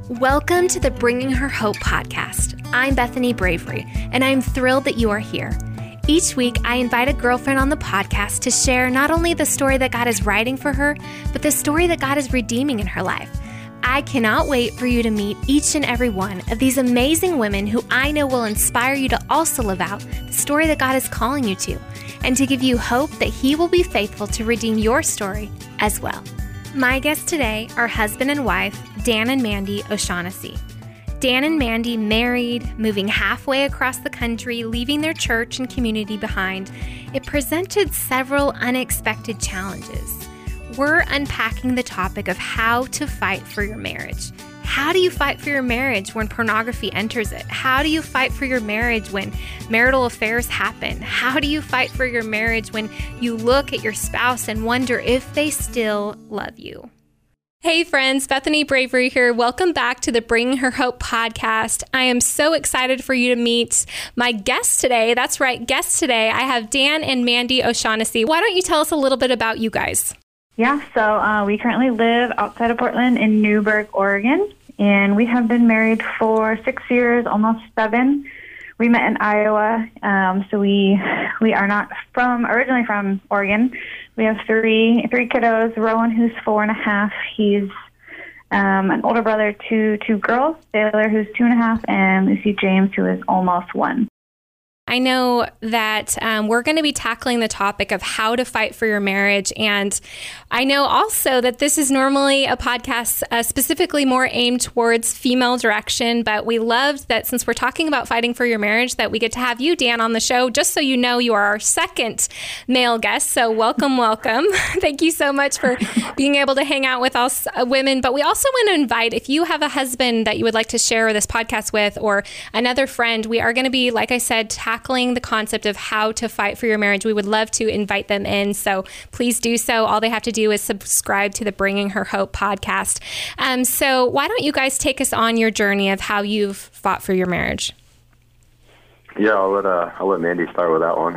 Welcome to the Bringing Her Hope podcast. I'm Bethany Bravery, and I'm thrilled that you are here. Each week, I invite a girlfriend on the podcast to share not only the story that God is writing for her, but the story that God is redeeming in her life. I cannot wait for you to meet each and every one of these amazing women who I know will inspire you to also live out the story that God is calling you to, and to give you hope that He will be faithful to redeem your story as well. My guests today are husband and wife, Dan and Mandy O'Shaughnessy. Dan and Mandy married, moving halfway across the country, leaving their church and community behind. It presented several unexpected challenges. We're unpacking the topic of how to fight for your marriage. How do you fight for your marriage when pornography enters it? How do you fight for your marriage when marital affairs happen? How do you fight for your marriage when you look at your spouse and wonder if they still love you? Hey friends, Bethany Bravery here. Welcome back to the Bringing Her Hope podcast. I am so excited for you to meet my guests today. That's right, guests today. I have Dan and Mandy O'Shaughnessy. Why don't you tell us a little bit about you guys? Yeah, so we currently live outside of Portland in Newberg, Oregon, and we have been married for 6 years, almost 7. We met in Iowa, so we are not originally from Oregon. We have three kiddos. Rowan, who's 4.5, he's an older brother to 2 girls, Taylor, who's 2.5, and Lucy James, who is almost 1. I know that we're going to be tackling the topic of how to fight for your marriage. And I know also that this is normally a podcast specifically more aimed towards female direction. But we loved that since we're talking about fighting for your marriage, that we get to have you, Dan, on the show. Just so you know, you are our second male guest. So welcome, welcome. Thank you so much for being able to hang out with us women. But we also want to invite, if you have a husband that you would like to share this podcast with or another friend, we are going to be, like I said, tackling the concept of how to fight for your marriage. We would love to invite them in. So please do so. All they have to do is subscribe to the Bringing Her Hope podcast. So why don't you guys take us on your journey of how you've fought for your marriage? Yeah, I'll let Mandy start with that one.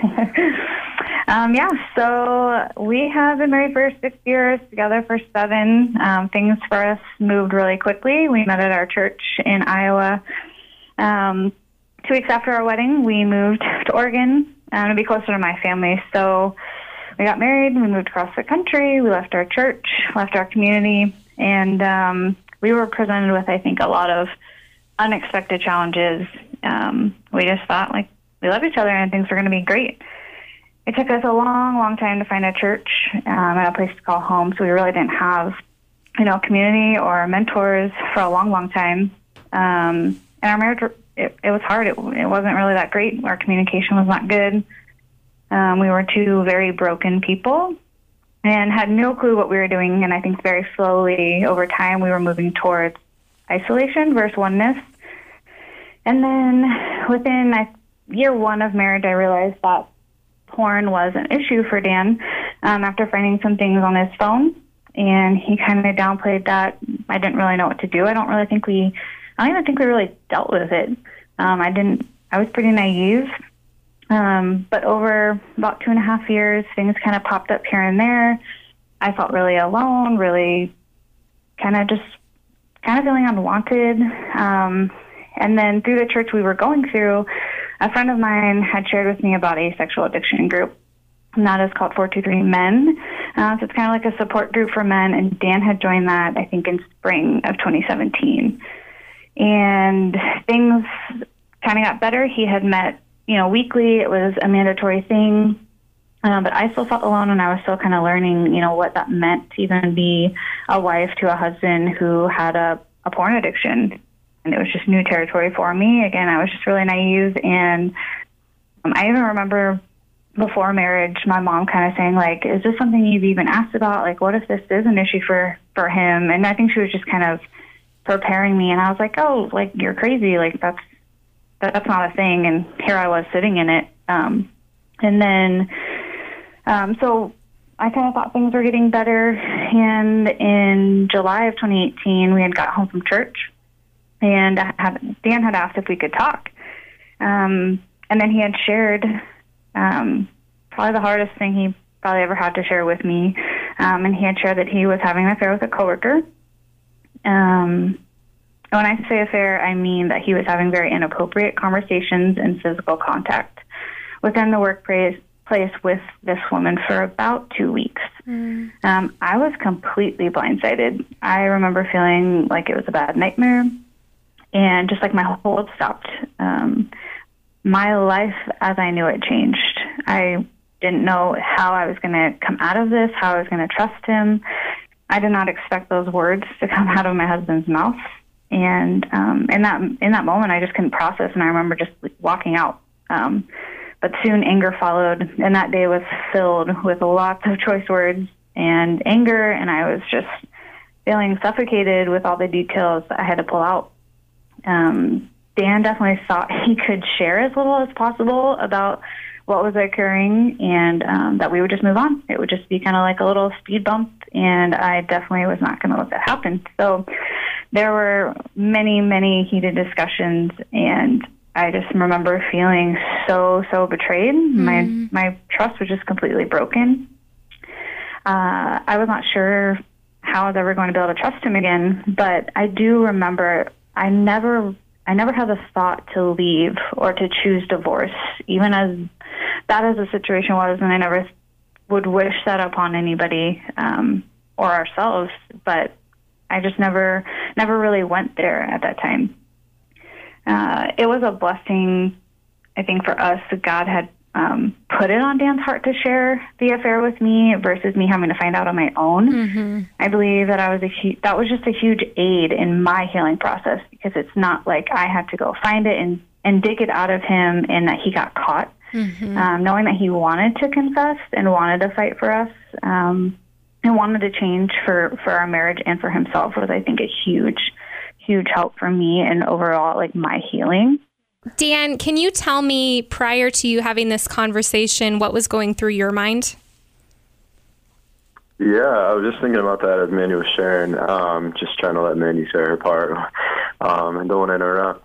So we have been married for 6 years, together for 7. Things for us moved really quickly. We met at our church in Iowa. 2 weeks after our wedding, we moved to Oregon to be closer to my family. So we got married, we moved across the country, we left our church, left our community, and we were presented with, I think, a lot of unexpected challenges. We just thought, we love each other and things were going to be great. It took us a long, long time to find a church and a place to call home, so we really didn't have, community or mentors for a long, long time. And our marriage, it was hard. It wasn't really that great. Our communication was not good. We were 2 very broken people and had no clue what we were doing. And I think very slowly over time we were moving towards isolation versus oneness. And then within year 1 of marriage, I realized that porn was an issue for Dan after finding some things on his phone. And he kind of downplayed that. I didn't really know what to do. I don't even think we really dealt with it. I was pretty naive. But over about 2.5 years, things kind of popped up here and there. I felt really alone, really kind of feeling unwanted. And then through the church we were going through, a friend of mine had shared with me about a sexual addiction group. And that is called 423 Men. So it's kind of like a support group for men. And Dan had joined that, I think, in spring of 2017. And things kind of got better. He had met, weekly. It was a mandatory thing. But I still felt alone, and I was still kind of learning, what that meant to even be a wife to a husband who had a porn addiction. And it was just new territory for me. Again, I was just really naive. And I even remember before marriage, my mom kind of saying, is this something you've even asked about? What if this is an issue for him? And I think she was just kind of preparing me, and I was like, oh, you're crazy, that's not a thing. And here I was sitting in it. And then so I kind of thought things were getting better, and in July of 2018 we had got home from church, and Dan had asked if we could talk, and then he had shared probably the hardest thing he probably ever had to share with me, and he had shared that he was having an affair with a coworker. And when I say affair, I mean that he was having very inappropriate conversations and physical contact within the workplace with this woman for about 2 weeks. I was completely blindsided. I remember feeling like it was a bad nightmare, and just like my whole world stopped. My life as I knew it changed. I didn't know how I was going to come out of this, how I was going to trust him. I did not expect those words to come out of my husband's mouth. And in that moment, I just couldn't process, and I remember just walking out. But soon anger followed, and that day was filled with lots of choice words and anger, and I was just feeling suffocated with all the details I had to pull out. Dan definitely thought he could share as little as possible about what was occurring, and that we would just move on. It would just be kind of like a little speed bump, and I definitely was not going to let that happen. So there were many, many heated discussions, and I just remember feeling so betrayed. My trust was just completely broken. I was not sure how I was ever going to be able to trust him again, but I do remember I never had the thought to leave or to choose divorce, even as bad as the situation was, and I never would wish that upon anybody or ourselves, but I just never really went there at that time. It was a blessing, I think, for us that God had put it on Dan's heart to share the affair with me versus me having to find out on my own. I believe that that was just a huge aid in my healing process, because it's not like I had to go find it and dig it out of him and that he got caught. Knowing that he wanted to confess and wanted to fight for us and wanted to change for our marriage and for himself was, I think, a huge help for me and overall, like, my healing. Dan, can you tell me, prior to you having this conversation, what was going through your mind? Yeah, I was just thinking about that as Mandy was sharing, just trying to let Mandy share her part. I don't want to interrupt.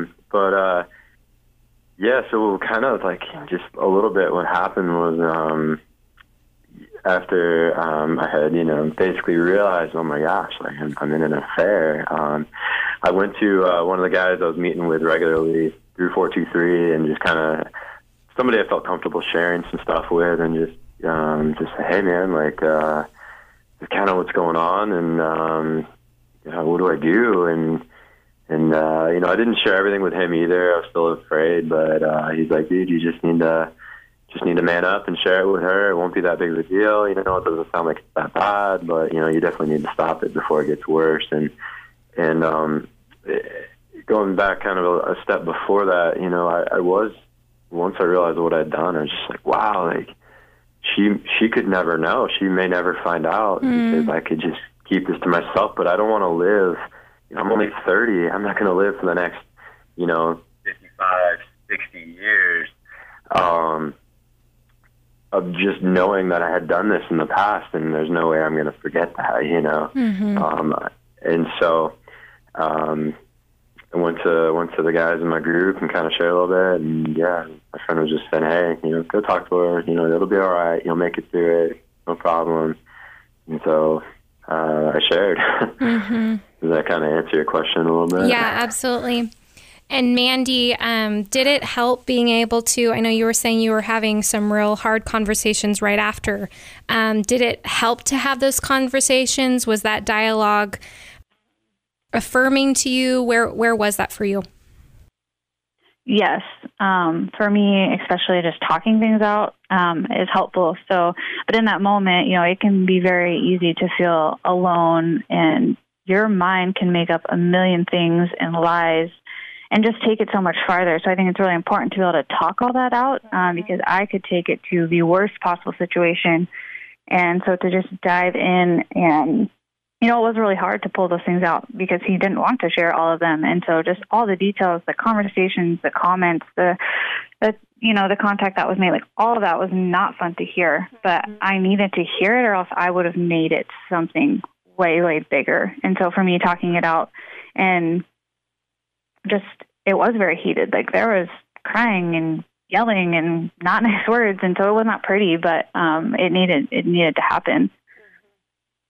Yeah, so kind of like just a little bit what happened was after I had, basically realized, oh my gosh, like I'm in an affair. I went to one of the guys I was meeting with regularly through 423, and just kind of somebody I felt comfortable sharing some stuff with, and just say, hey man, like this is kind of what's going on, and what do I do? And I didn't share everything with him either. I was still afraid, but he's like, dude, you just need to man up and share it with her. It won't be that big of a deal. It doesn't sound like it's that bad, but you definitely need to stop it before it gets worse. And going back kind of a step before that, I was, once I realized what I'd done, I was just like, wow, like she could never know. She may never find out because I could just keep this to myself. But I don't want to live. I'm only 30. I'm not going to live for the next, 55, 60 years. Of just knowing that I had done this in the past, and there's no way I'm going to forget that, and so I went to the guys in my group and kind of shared a little bit, and yeah, my friend was just saying, hey, go talk to her, it'll be all right, you'll make it through it, no problem. And so I shared. Does that kind of answer your question a little bit? Yeah, absolutely. And Mandy, did it help being able to, I know you were saying you were having some real hard conversations right after. Did it help to have those conversations? Was that dialogue affirming to you? Where was that for you? Yes. For me, especially just talking things out is helpful. So, but in that moment, it can be very easy to feel alone, and your mind can make up a million things and lies and just take it so much farther. So I think it's really important to be able to talk all that out because I could take it to the worst possible situation. And so to just dive in and, it was really hard to pull those things out because he didn't want to share all of them. And so just all the details, the conversations, the comments, the contact that was made, like all of that was not fun to hear, but I needed to hear it or else I would have made it something way, way bigger. And so for me, talking it out and just, it was very heated. Like there was crying and yelling and not nice words. And so it was not pretty, but it needed to happen.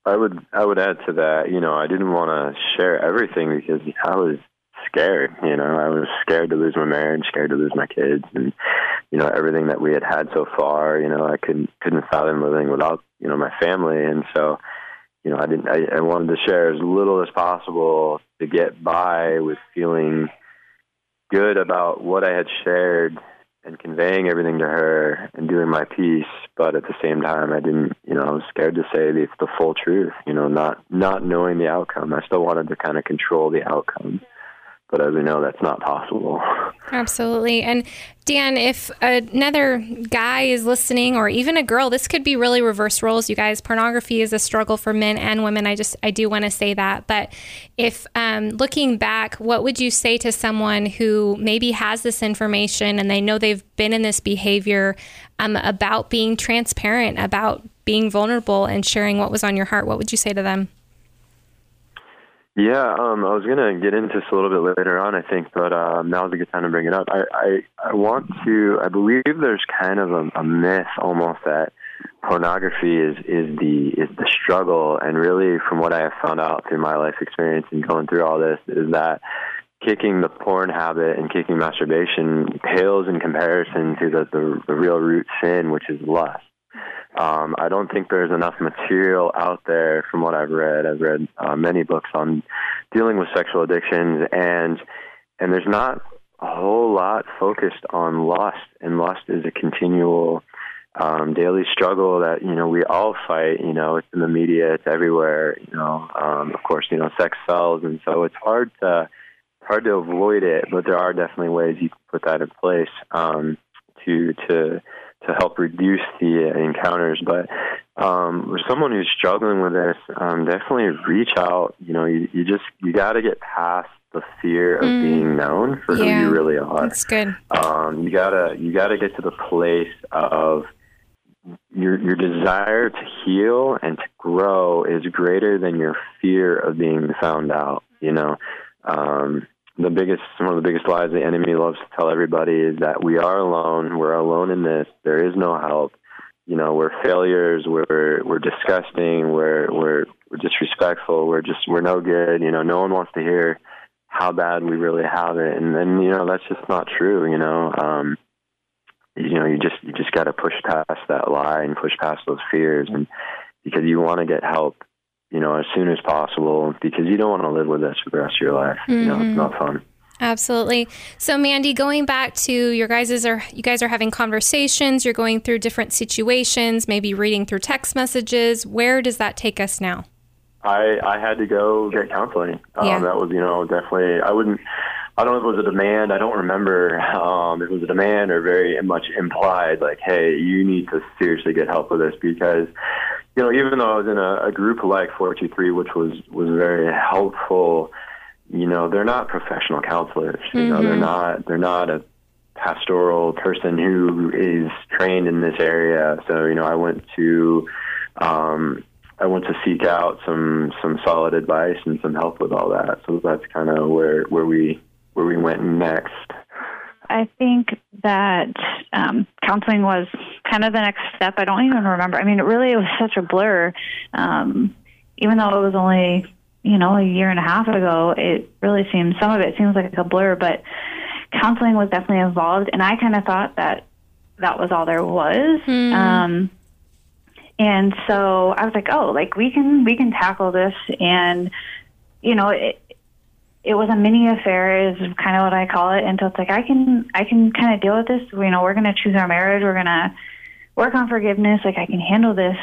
I would add to that, I didn't want to share everything because I was scared, I was scared to lose my marriage, scared to lose my kids, and, everything that we had so far, I couldn't fathom living without, my family. And so, I wanted to share as little as possible to get by with feeling good about what I had shared and conveying everything to her and doing my piece. But at the same time, I didn't, I was scared to say the full truth, not knowing the outcome. I still wanted to kind of control the outcome. But as we know, that's not possible. Absolutely. And Dan, if another guy is listening, or even a girl, this could be really reverse roles, you guys. Pornography is a struggle for men and women. I do want to say that. But if looking back, what would you say to someone who maybe has this information and they know they've been in this behavior, about being transparent, about being vulnerable and sharing what was on your heart? What would you say to them? Yeah, I was going to get into this a little bit later on, I think, but now's a good time to bring it up. I believe there's kind of a myth almost that pornography is the struggle, and really from what I have found out through my life experience and going through all this is that kicking the porn habit and kicking masturbation pales in comparison to the real root sin, which is lust. I don't think there's enough material out there from what I've read. I've read many books on dealing with sexual addictions, and there's not a whole lot focused on lust. And lust is a continual daily struggle that, we all fight. It's in the media, it's everywhere. Of course, sex sells, and so it's hard to avoid it. But there are definitely ways you can put that in place to help reduce the encounters. But for someone who's struggling with this, definitely reach out. You got to get past the fear of being known for who you really are. That's good. You gotta get to the place of your desire to heal and to grow is greater than your fear of being found out. One of the biggest lies the enemy loves to tell everybody is that we are alone. We're alone in this. There is no help. We're failures. We're disgusting. We're disrespectful. We're no good. No one wants to hear how bad we really have it. And then, that's just not true. You just got to push past that lie and push past those fears, and because you want to get help, as soon as possible, because you don't want to live with this for the rest of your life. It's not fun. Absolutely. So Mandy, going back to you guys are having conversations, you're going through different situations, maybe reading through text messages. Where does that take us now? I had to go get counseling. That was, definitely, I don't know if it was a demand. I don't remember if it was a demand or very much implied, like, hey, you need to seriously get help with this, because even though I was in a group like 423, which was very helpful, they're not professional counselors. They're not a pastoral person who is trained in this area. So, I went to seek out some solid advice and some help with all that. So that's kind of where we went next. I think that counseling was kind of the next step. I don't even remember. I mean, it was such a blur. Even though it was only, a year and a half ago, some of it seems like a blur, but counseling was definitely involved. And I kind of thought that was all there was. And so I was like, we can tackle this. And, it was a mini affair is kind of what I call it. And so it's like, I can kind of deal with this. We're going to choose our marriage. We're going to work on forgiveness. Like, I can handle this.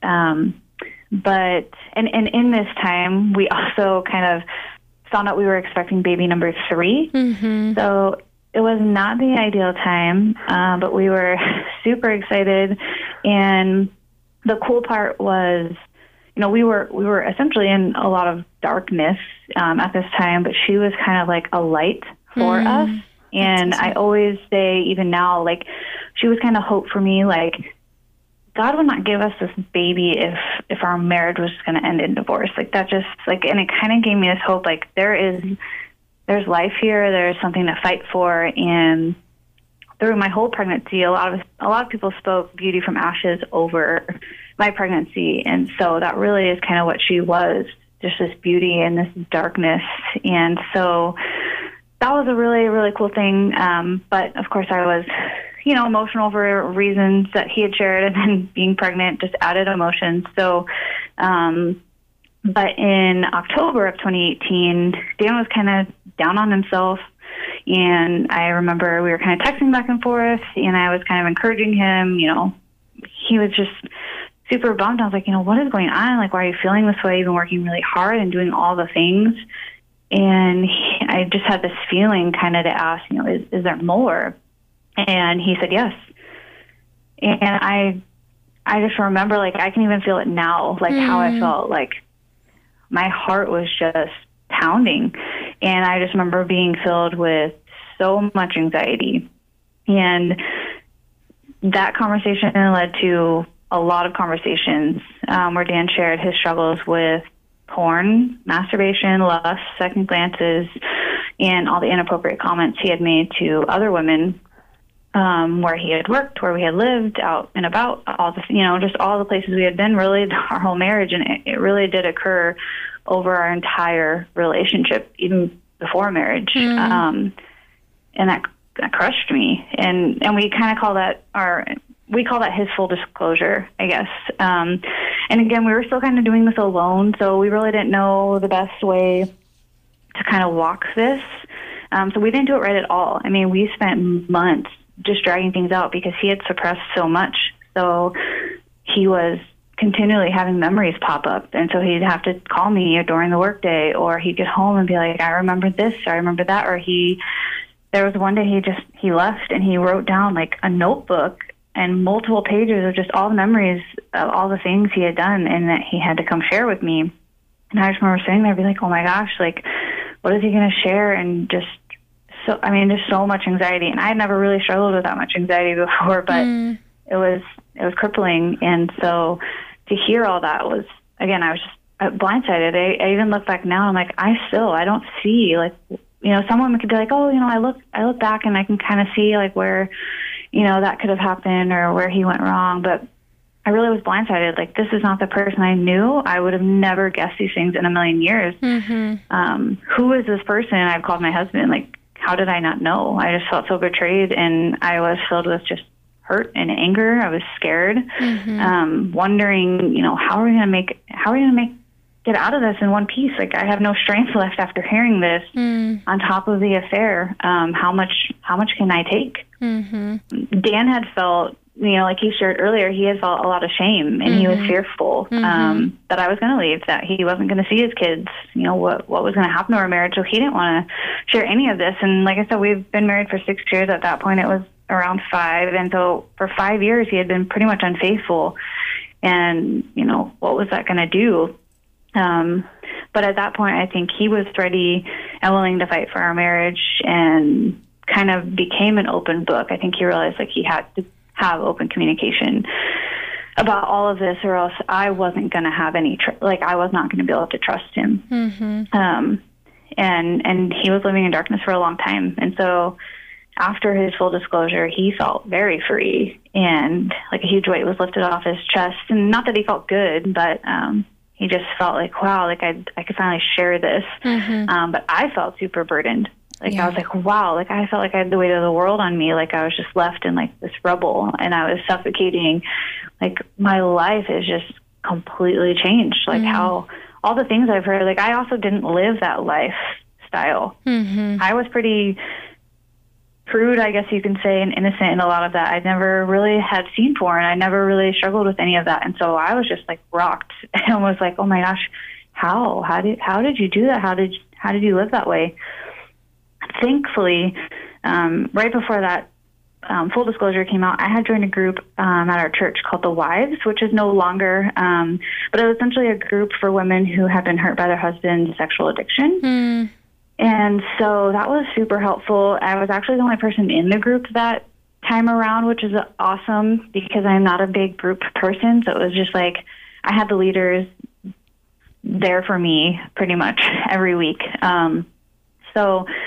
But in this time, we also kind of found out we were expecting baby number 3. Mm-hmm. So it was not the ideal time, but we were super excited. And the cool part was, we were essentially in a lot of darkness at this time, but she was kind of like a light for us. And I always say, even now, like, she was kind of hope for me. Like, God would not give us this baby if our marriage was going to end in divorce. Like, that just, like, and it kind of gave me this hope. Like, there's life here. There's something to fight for. And through my whole pregnancy, a lot of people spoke beauty from ashes over my pregnancy. And so that really is kind of what she was, just this beauty and this darkness. And so that was a really, really cool thing. But of course I was, emotional for reasons that he had shared, and then being pregnant just added emotions. So, but in October of 2018, Dan was kind of down on himself. And I remember we were kind of texting back and forth, and I was kind of encouraging him. He was just super bummed. I was like, what is going on? Like, why are you feeling this way? You've been working really hard and doing all the things. And I just had this feeling kind of to ask, is there more? And he said yes. And I just remember, like, I can even feel it now, like how I felt. Like my heart was just pounding. And I just remember being filled with so much anxiety. And that conversation led to a lot of conversations where Dan shared his struggles with porn, masturbation, lust, second glances, and all the inappropriate comments he had made to other women where he had worked, where we had lived, out and about, all the, just all the places we had been, really our whole marriage. And it really did occur over our entire relationship, even before marriage. And that crushed me. And we kind of call that his full disclosure, I guess. And again, we were still kind of doing this alone, so we really didn't know the best way to kind of walk this. So we didn't do it right at all. I mean, we spent months just dragging things out because he had suppressed so much. So he was continually having memories pop up. And so he'd have to call me during the workday, or he'd get home and be like, I remember this, or I remember that. Or there was one day he left and he wrote down like a notebook and multiple pages of just all the memories of all the things he had done and that he had to come share with me. And I just remember sitting there and be like, oh my gosh, like, what is he going to share? And just so much anxiety. And I had never really struggled with that much anxiety before, but it was crippling. And so to hear all that was, again, I was just blindsided. I even look back now and I'm like, I don't see, like, someone could be like, oh, I look back and I can kind of see like where, that could have happened or where he went wrong. But I really was blindsided. Like, this is not the person I knew. I would have never guessed these things in a million years. Who is this person? I've called my husband. Like, how did I not know? I just felt so betrayed, and I was filled with just hurt and anger. I was scared, wondering, how are we going to get out of this in one piece? Like, I have no strength left after hearing this. On top of the affair, how much can I take? Dan had felt, like he shared earlier, he had felt a lot of shame, and he was fearful that I was going to leave, that he wasn't going to see his kids, what was going to happen to our marriage. So he didn't want to share any of this. And like I said, we've been married for 6 years. At that point, it was around 5. And so for 5 years, he had been pretty much unfaithful. And, what was that going to do? But at that point, I think he was ready and willing to fight for our marriage, and kind of became an open book. I think he realized like he had to have open communication about all of this, or else I wasn't going to have any, I was not going to be able to trust him. And he was living in darkness for a long time. And so after his full disclosure, he felt very free, and like a huge weight was lifted off his chest. And not that he felt good, but, he just felt like, wow, like I could finally share this. But I felt super burdened. I was like, wow, like I felt like I had the weight of the world on me. Like I was just left in like this rubble, and I was suffocating. Like my life is just completely changed. Like how all the things I've heard, like I also didn't live that lifestyle. I was pretty prude, I guess you can say, and innocent in a lot of that. I never really had seen porn. I never really struggled with any of that. And so I was just like rocked and was like, oh my gosh, how did you do that? How did you live that way? Thankfully, right before that full disclosure came out, I had joined a group at our church called The Wives, which is no longer, but it was essentially a group for women who had been hurt by their husband's sexual addiction. And so that was super helpful. I was actually the only person in the group that time around, which is awesome because I'm not a big group person. So it was just like I had the leaders there for me pretty much every week. So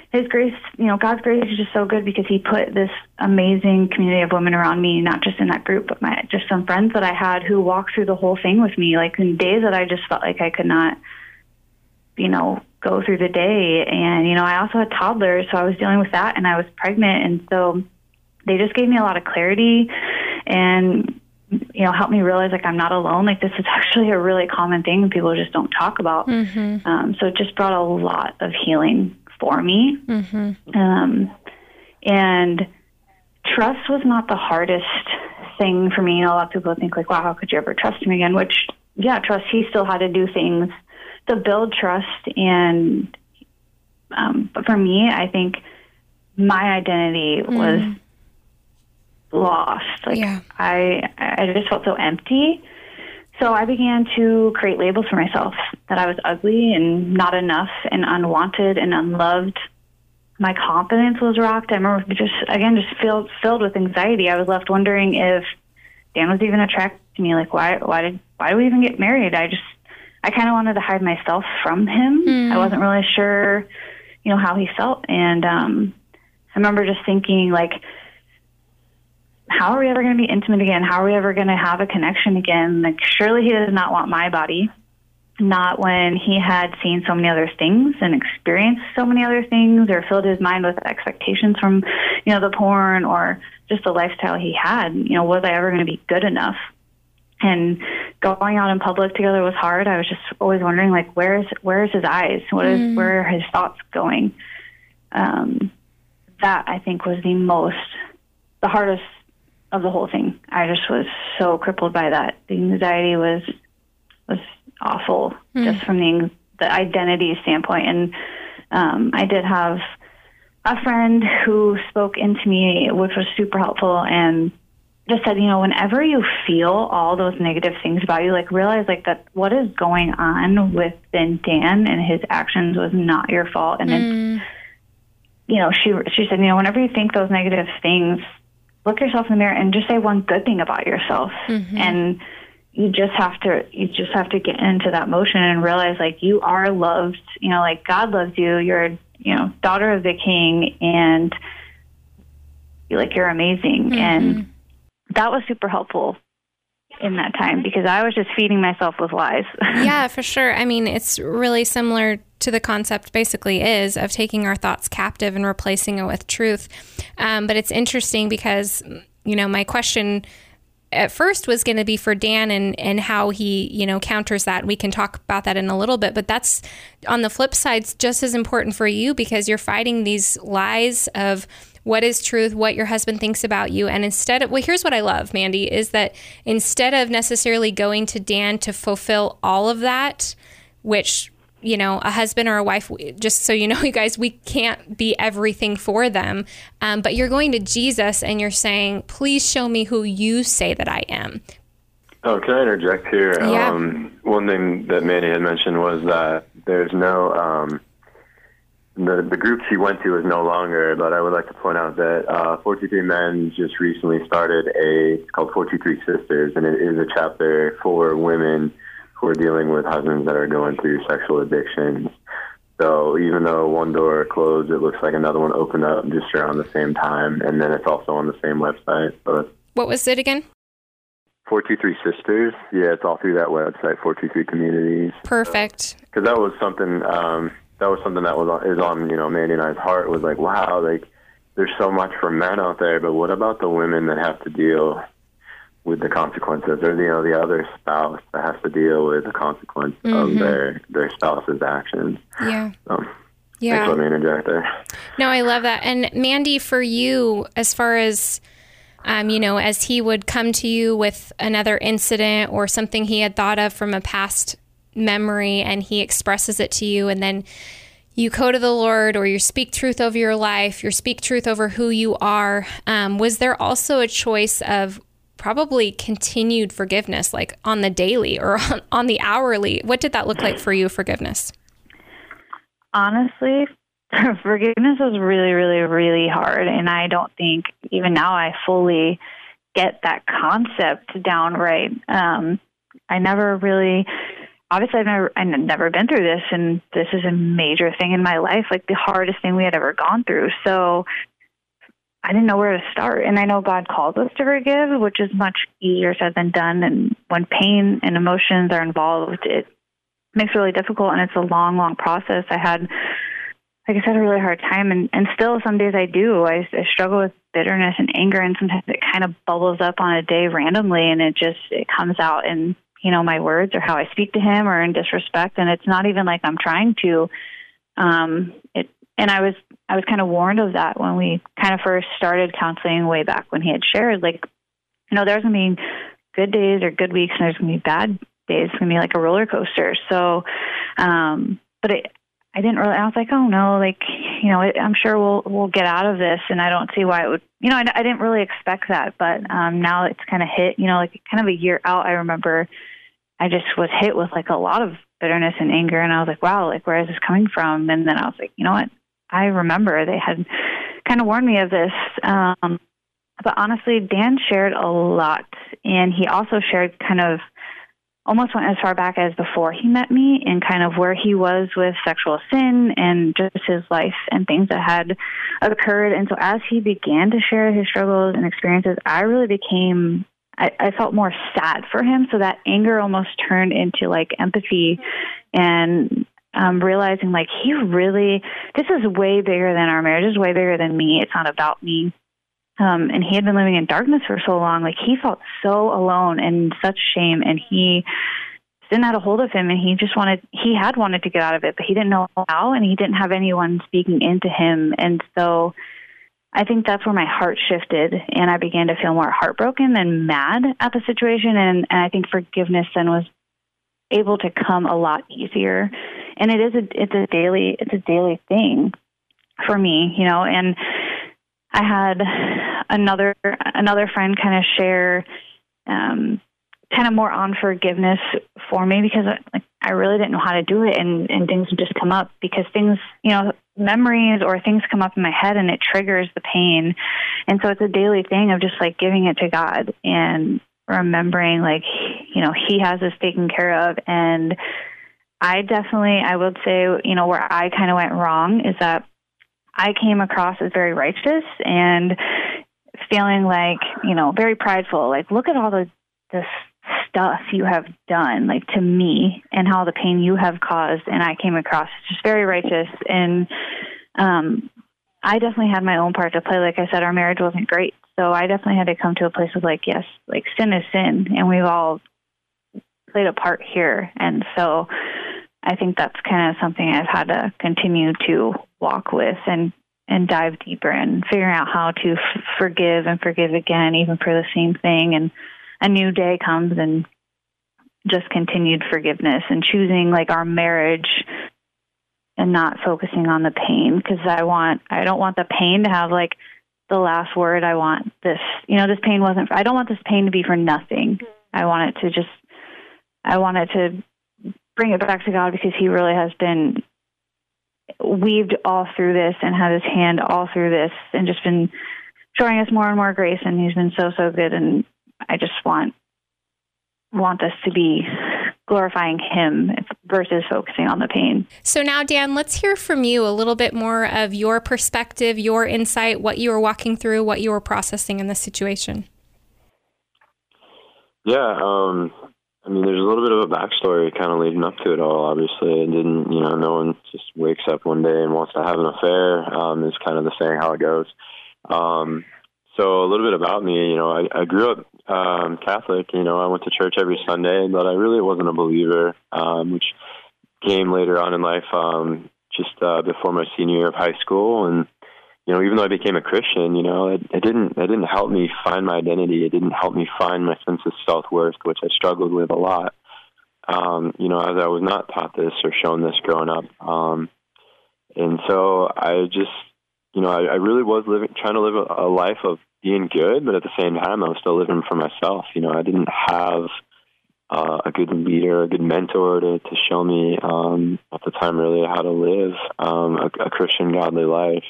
His grace, God's grace is just so good because he put this amazing community of women around me, not just in that group, but just some friends that I had who walked through the whole thing with me, like in days that I just felt like I could not, go through the day. And, I also had toddlers, so I was dealing with that, and I was pregnant. And so they just gave me a lot of clarity and, helped me realize, like, I'm not alone. Like, this is actually a really common thing that people just don't talk about. Mm-hmm. So it just brought a lot of healing for me. Mm-hmm. And trust was not the hardest thing for me. A lot of people think, like, wow, how could you ever trust him again? Which, yeah, trust, he still had to do things to build trust. And but for me, I think my identity was lost. Like, yeah. I just felt so empty. So I began to create labels for myself that I was ugly and not enough and unwanted and unloved. My confidence was rocked. I remember just filled with anxiety. I was left wondering if Dan was even attracted to me. Like, why do we even get married? I kind of wanted to hide myself from him. I wasn't really sure, how he felt. And I remember just thinking, like, how are we ever going to be intimate again? How are we ever going to have a connection again? Like, surely he does not want my body, not when he had seen so many other things and experienced so many other things, or filled his mind with expectations from, the porn or just the lifestyle he had. Was I ever going to be good enough? And going out in public together was hard. I was just always wondering, like, where's his eyes? Where are his thoughts going? That, I think, was the hardest of the whole thing. I just was so crippled by that. The anxiety was awful, just from the identity standpoint. And I did have a friend who spoke into me, which was super helpful, and just said, whenever you feel all those negative things about you, like, realize, like, that what is going on within Dan and his actions was not your fault. And it's, she said, whenever you think those negative things, look yourself in the mirror and just say one good thing about yourself. Mm-hmm. And you just have to get into that motion and realize, like, you are loved, like, God loves you. You're, daughter of the King, and you're amazing. Mm-hmm. And that was super helpful in that time because I was just feeding myself with lies. Yeah, for sure. I mean, it's really similar to the concept basically is of taking our thoughts captive and replacing it with truth. But it's interesting because, my question at first was going to be for Dan and how he, counters that. We can talk about that in a little bit, but that's on the flip side, just as important for you because you're fighting these lies of what is truth, what your husband thinks about you. And here's what I love, Mandy, is that instead of necessarily going to Dan to fulfill all of that, which, a husband or a wife, just so you know, you guys, we can't be everything for them. But you're going to Jesus and you're saying, please show me who you say that I am. Oh, can I interject here? Yeah. One thing that Mandy had mentioned was that there's no... The groups he went to is no longer, but I would like to point out that 423 Men just recently started it's called 423 Sisters, and it is a chapter for women who are dealing with husbands that are going through sexual addictions. So even though one door closed, it looks like another one opened up just around the same time, and then it's also on the same website. So what was it again? 423 Sisters. Yeah, it's all through that website, 423 Communities. Perfect. Because that was something... that is on, Mandy and I's heart was like, wow, like there's so much for men out there, but what about the women that have to deal with the consequences, or the other spouse that has to deal with the consequence of their spouse's actions? Yeah. Yeah. Thanks for letting me interject there. No, I love that. And Mandy, for you, as far as as he would come to you with another incident or something he had thought of from a past memory and he expresses it to you, and then you go to the Lord, or you speak truth over your life, you speak truth over who you are. Was there also a choice of probably continued forgiveness, like on the daily or on the hourly? What did that look like for you, forgiveness? Honestly, forgiveness was really, really, really hard. And I don't think even now I fully get that concept down right. I never really obviously I'd never been through this, and this is a major thing in my life, like the hardest thing we had ever gone through. So I didn't know where to start. And I know God calls us to forgive, which is much easier said than done. And when pain and emotions are involved, it makes it really difficult, and it's a long, long process. I had, like I said, a really hard time, and still some days I do. I struggle with bitterness and anger, and sometimes it kind of bubbles up on a day randomly, and it comes out in, my words or how I speak to him or in disrespect, and it's not even like I'm trying to. And I was kind of warned of that when we kind of first started counseling way back when he had shared, like, there's going to be good days or good weeks, and there's going to be bad days. It's going to be like a roller coaster. So, but I didn't really, I was like, oh no, like, I'm sure we'll get out of this, and I don't see why it would, I didn't really expect that, but now it's kind of hit, like kind of a year out. I remember I just was hit with like a lot of bitterness and anger, and I was like, wow, like, where is this coming from? And then I was like, you know what? I remember they had kind of warned me of this. But honestly, Dan shared a lot, and he also shared kind of almost went as far back as before he met me, and kind of where he was with sexual sin and just his life and things that had occurred. And so as he began to share his struggles and experiences, I really became, I felt more sad for him. So that anger almost turned into like empathy, and realizing like this is way bigger than our marriage. This is way bigger than me. It's not about me. And he had been living in darkness for so long. Like, he felt so alone and such shame, and sin had a hold of him, and he had wanted to get out of it, but he didn't know how, and he didn't have anyone speaking into him. And so I think that's where my heart shifted, and I began to feel more heartbroken and mad at the situation. And I think forgiveness then was able to come a lot easier. And it's a daily thing for me, and I had another friend kind of share kind of more on forgiveness for me, because I really didn't know how to do it, and things would just come up because things, memories or things come up in my head, and it triggers the pain. And so it's a daily thing of just like giving it to God and remembering like, he has this taken care of. And I would say, where I kind of went wrong is that I came across as very righteous and feeling like, very prideful. Like, look at all this stuff you have done, like, to me, and how the pain you have caused. And I came across just very righteous. And I definitely had my own part to play. Like I said, our marriage wasn't great. So I definitely had to come to a place of like, yes, like, sin is sin, and we've all played a part here. And so I think that's kind of something I've had to continue to walk with and dive deeper and figuring out how to forgive and forgive again, even for the same thing. And a new day comes, and just continued forgiveness and choosing like our marriage and not focusing on the pain, because I don't want the pain to have like the last word. I want this, this pain I don't want this pain to be for nothing. I want it to bring it back to God, because he really has been weaved all through this and had his hand all through this and just been showing us more and more grace. And he's been so, so good. And I just want us to be glorifying him versus focusing on the pain. So now, Dan, let's hear from you a little bit more of your perspective, your insight, what you were walking through, what you were processing in this situation. Yeah, there's a little bit of a backstory kind of leading up to it all, obviously. It didn't, no one just wakes up one day and wants to have an affair, is kind of the saying how it goes. So a little bit about me, I grew up Catholic. I went to church every Sunday, but I really wasn't a believer, which came later on in life, just before my senior year of high school. And, even though I became a Christian, it didn't help me find my identity. It didn't help me find my sense of self-worth, which I struggled with a lot, as I was not taught this or shown this growing up. And so I just, I really was trying to live a life of being good, but at the same time, I was still living for myself. I didn't have a good leader, a good mentor to show me at the time really how to live a Christian, godly life.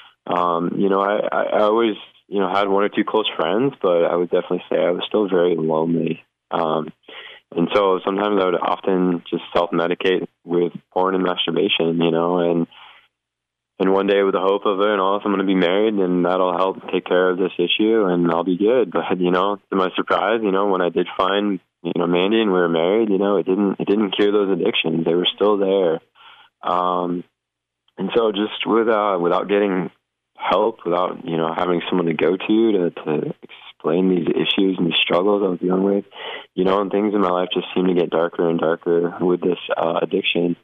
I always, had one or two close friends, but I would definitely say I was still very lonely. And And so sometimes I would often just self-medicate with porn and masturbation, and one day with the hope of it, I'm going to be married, and that'll help take care of this issue, and I'll be good. But, to my surprise, when I did find, Mandy and we were married, it didn't cure those addictions. They were still there. And so just without getting help, without, having someone to go to explain these issues and these struggles I was dealing with, and things in my life just seemed to get darker and darker with this addiction.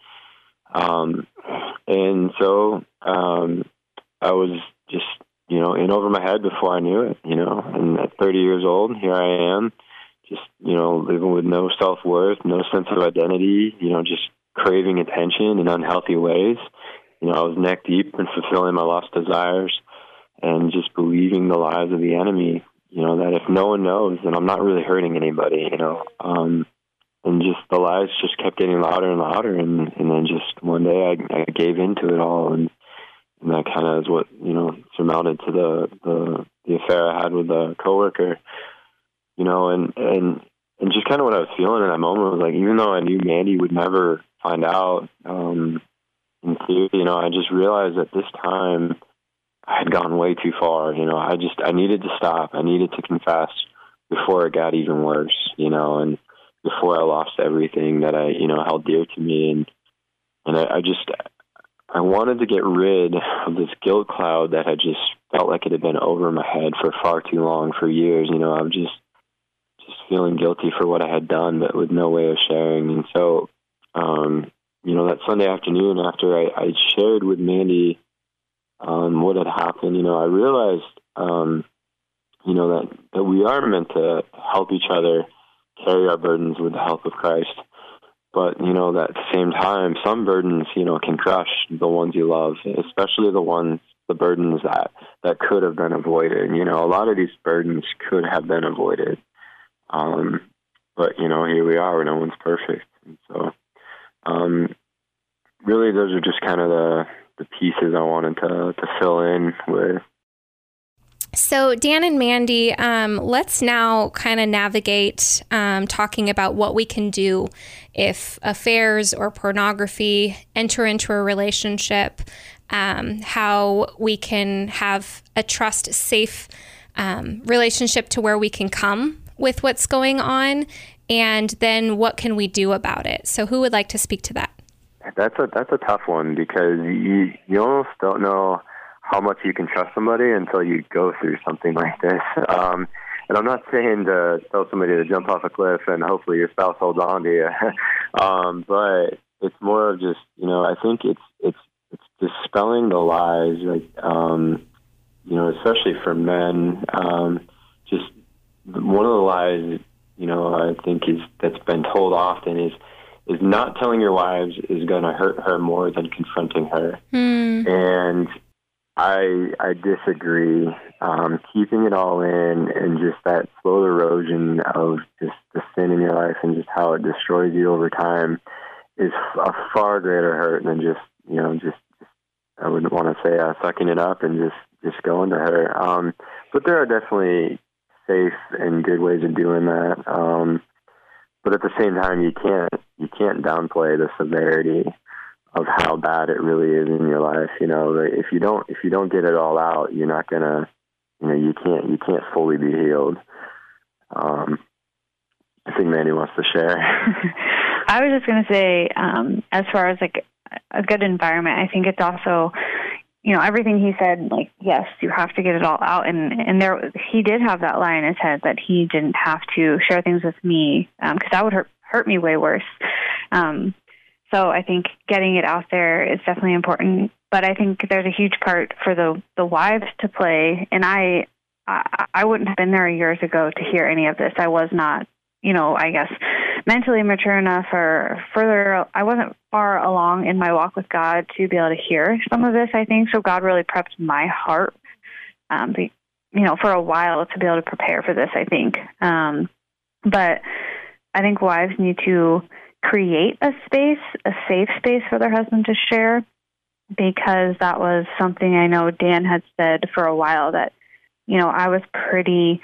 And so I was just, in over my head before I knew it, and at 30 years old, here I am, just, living with no self-worth, no sense of identity, just craving attention in unhealthy ways. I was neck deep in fulfilling my lost desires and just believing the lies of the enemy, that if no one knows, then I'm not really hurting anybody, and just the lies just kept getting louder and louder. And then just one day I gave into it all. And that kind of is what, surmounted to the affair I had with a coworker, and just kind of what I was feeling in that moment was like, even though I knew Mandy would never find out, in theory, I just realized at this time I had gone way too far. I needed to stop. I needed to confess before it got even worse, and before I lost everything that I, held dear to me. And I wanted to get rid of this guilt cloud that had just felt like it had been over my head for far too long, for years. I was just feeling guilty for what I had done, but with no way of sharing. And so, that Sunday afternoon after I shared with Mandy what had happened, I realized, that we are meant to help each other carry our burdens with the help of Christ. But, that at the same time, some burdens, can crush the ones you love, especially the burdens that could have been avoided. A lot of these burdens could have been avoided. But, here we are, no one's perfect. And so, really, those are just kind of the pieces I wanted to fill in with. So Dan and Mandy, let's now kind of navigate talking about what we can do if affairs or pornography enter into a relationship, how we can have a safe relationship to where we can come with what's going on, and then what can we do about it? So who would like to speak to that? That's a tough one, because you almost don't know how much you can trust somebody until you go through something like this. And I'm not saying to tell somebody to jump off a cliff and hopefully your spouse holds on to you. But it's more of just, I think it's dispelling the lies, like, especially for men. Just one of the lies, I think that's been told often is not telling your wives is going to hurt her more than confronting her. And I disagree. Keeping it all in and just that slow erosion of just the sin in your life and just how it destroys you over time is a far greater hurt than just I wouldn't want to say sucking it up and just going to her. But there are definitely safe and good ways of doing that. But at the same time, you can't downplay the severity of how bad it really is in your life. If you don't get it all out, you're not gonna, you can't fully be healed. I think Mandy wants to share. I was just gonna say, as far as like a good environment, I think it's also, everything he said, like, yes, you have to get it all out. And he did have that lie in his head that he didn't have to share things with me, because that would hurt me way worse. So I think getting it out there is definitely important. But I think there's a huge part for the wives to play. And I wouldn't have been there years ago to hear any of this. I was not, I guess, mentally mature enough or further. I wasn't far along in my walk with God to be able to hear some of this, I think. So God really prepped my heart, for a while to be able to prepare for this, I think. But I think wives need to create a safe space for their husband to share, because that was something I know Dan had said for a while, that, I was pretty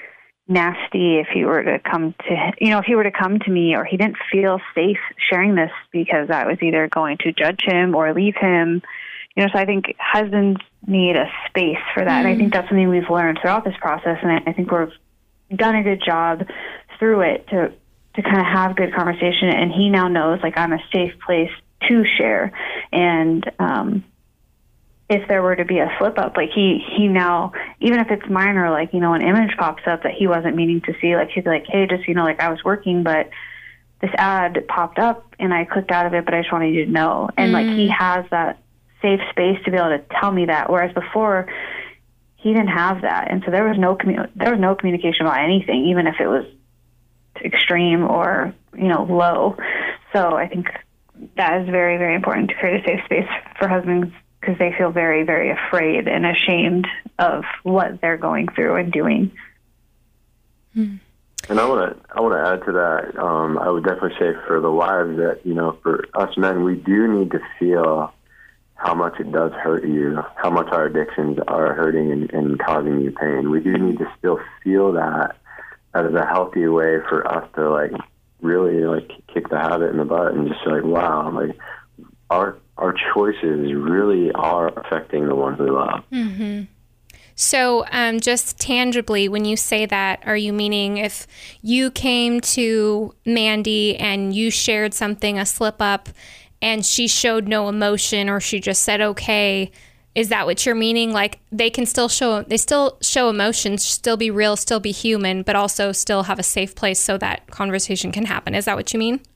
nasty if he were to come to me, or he didn't feel safe sharing this because I was either going to judge him or leave him. So I think husbands need a space for that. And I think that's something we've learned throughout this process. And I think we've done a good job through it to kind of have good conversation. And he now knows, like, I'm a safe place to share. And if there were to be a slip up, like he now, even if it's minor, like, an image pops up that he wasn't meaning to see, like, he'd be like, hey, just, like, I was working, but this ad popped up and I clicked out of it, but I just wanted you to know. And like, he has that safe space to be able to tell me that. Whereas before he didn't have that. And so there was no communication about anything, even if it was extreme or, low. So I think that is very, very important to create a safe space for husbands, because they feel very, very afraid and ashamed of what they're going through and doing. And I want to add to that. I would definitely say for the wives that, for us men, we do need to feel how much it does hurt you, how much our addictions are hurting and causing you pain. We do need to still feel that as a healthy way for us to, like, really, like, kick the habit in the butt and just be like, wow, like, our choices really are affecting the ones we love. Mm-hmm. So just tangibly, when you say that, are you meaning if you came to Mandy and you shared something, a slip up, and she showed no emotion, or she just said, okay, is that what you're meaning? Like, they still show emotions, still be real, still be human, but also still have a safe place so that conversation can happen. Is that what you mean?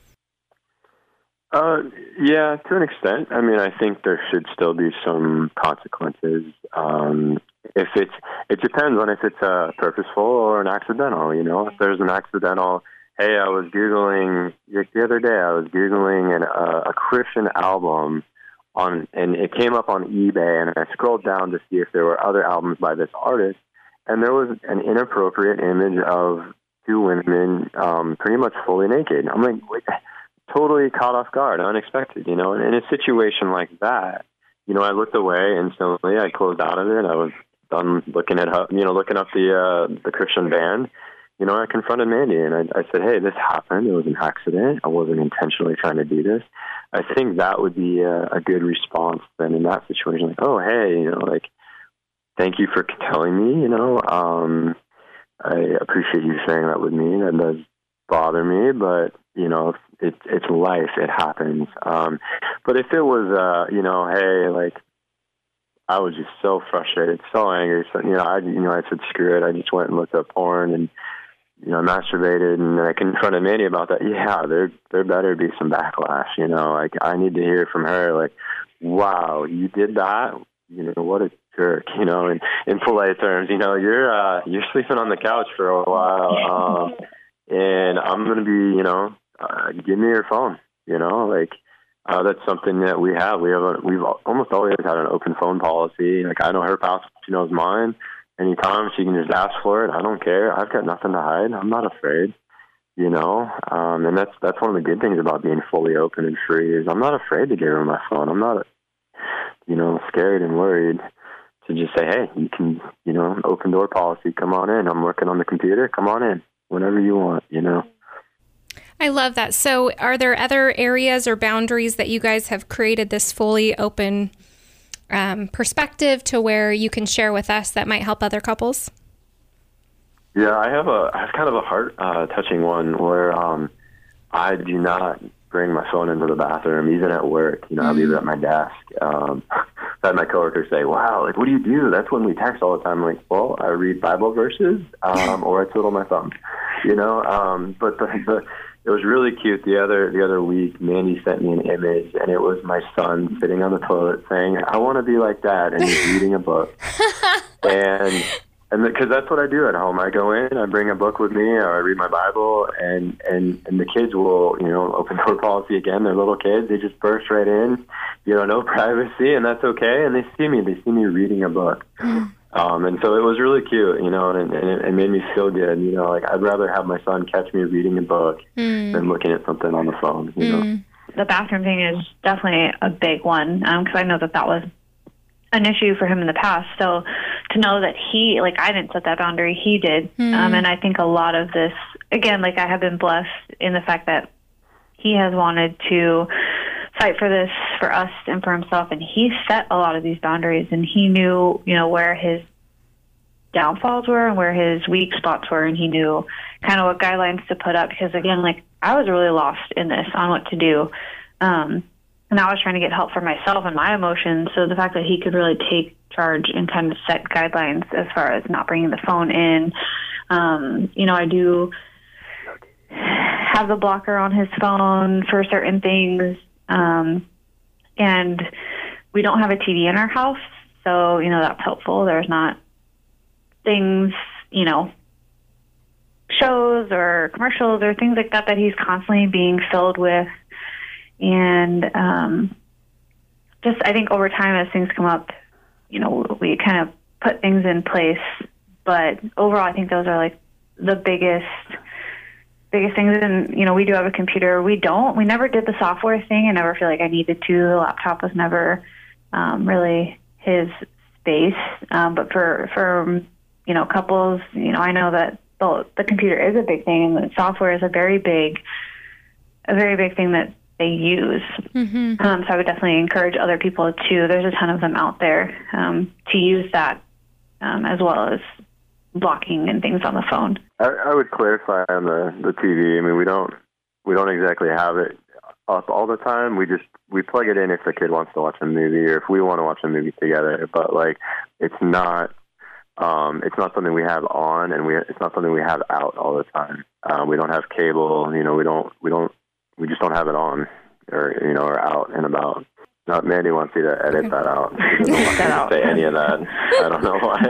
Yeah, to an extent. I mean, I think there should still be some consequences. It depends on if it's purposeful or an accidental, If there's an accidental, hey, I was Googling, the other day I was Googling a Christian album and it came up on eBay, and I scrolled down to see if there were other albums by this artist, and there was an inappropriate image of two women pretty much fully naked. I'm like, wait, totally caught off guard, unexpected, and in a situation like that, I looked away instantly. I closed out of it. I was done looking up the Christian band. I confronted Mandy and I said, hey, this happened. It was an accident. I wasn't intentionally trying to do this. I think that would be a good response then in that situation. Like, oh, hey, like, thank you for telling me, I appreciate you sharing that with me. That does bother me, but, it's life. It happens. But if it was, hey, like, I was just so frustrated, so angry. So, I said, screw it. I just went and looked up porn and, masturbated, and I confronted Mandy about that. Yeah, there better be some backlash, like, I need to hear from her, like, wow, you did that? What a jerk, in polite terms, you're sleeping on the couch for a while, and I'm going to be, give me your phone, like, that's something that we have. We've almost always had an open phone policy. Like, I know her password, she knows mine. Anytime she can just ask for it. I don't care. I've got nothing to hide. I'm not afraid, and that's one of the good things about being fully open and free is I'm not afraid to give her my phone. I'm not, scared and worried to just say, hey, you can, open door policy. Come on in. I'm working on the computer. Come on in whenever you want, I love that. So are there other areas or boundaries that you guys have created this fully open perspective to where you can share with us that might help other couples? Yeah, I have kind of a heart touching one where I do not bring my phone into the bathroom, even at work. I leave it at my desk. I've had my coworkers say, wow, like, what do you do? That's when we text all the time. I'm like, well, I read Bible verses or I twiddle my thumbs, but it was really cute. The other week, Mandy sent me an image, and it was my son sitting on the toilet saying, I want to be like Dad, and he's reading a book. And because that's what I do at home. I go in, I bring a book with me, or I read my Bible, and the kids will, open door policy again. They're little kids. They just burst right in, no privacy, and that's okay. And they see me reading a book. And so it was really cute, and it made me feel good. Like, I'd rather have my son catch me reading a book than looking at something on the phone, The bathroom thing is definitely a big one, because I know that was an issue for him in the past. So to know that he, like, I didn't set that boundary, he did. And I think a lot of this, again, like, I have been blessed in the fact that he has wanted to fight for this for us and for himself, and he set a lot of these boundaries, and he knew, you know, where his downfalls were and where his weak spots were, and he knew kind of what guidelines to put up, because again, like, I was really lost in this on what to do, and I was trying to get help for myself and my emotions. So the fact that he could really take charge and kind of set guidelines as far as not bringing the phone in, you know, I do have the blocker on his phone for certain things, and we don't have a TV in our house, so, you know, that's helpful. There's not things, you know, shows or commercials or things like that that he's constantly being filled with. And just, I think over time as things come up, you know, we kind of put things in place. But overall, I think those are like the biggest things. And, you know, we do have a computer. We never did the software thing. I never feel like I needed to. The laptop was never really his space. But for you know, couples, you know, I know that the computer is a big thing, and the software is a very big thing that they use. So I would definitely encourage other people too. There's a ton of them out there to use that as well as blocking and things on the phone. I would clarify on the TV. I mean, we don't exactly have it up all the time. We plug it in if the kid wants to watch a movie or if we want to watch a movie together. But like, it's not something we have on, and it's not something we have out all the time. We don't have cable. You know, we just don't have it on, or, you know, or out and about. Mandy wants you to edit that out. She doesn't want to say any of that. I don't know why.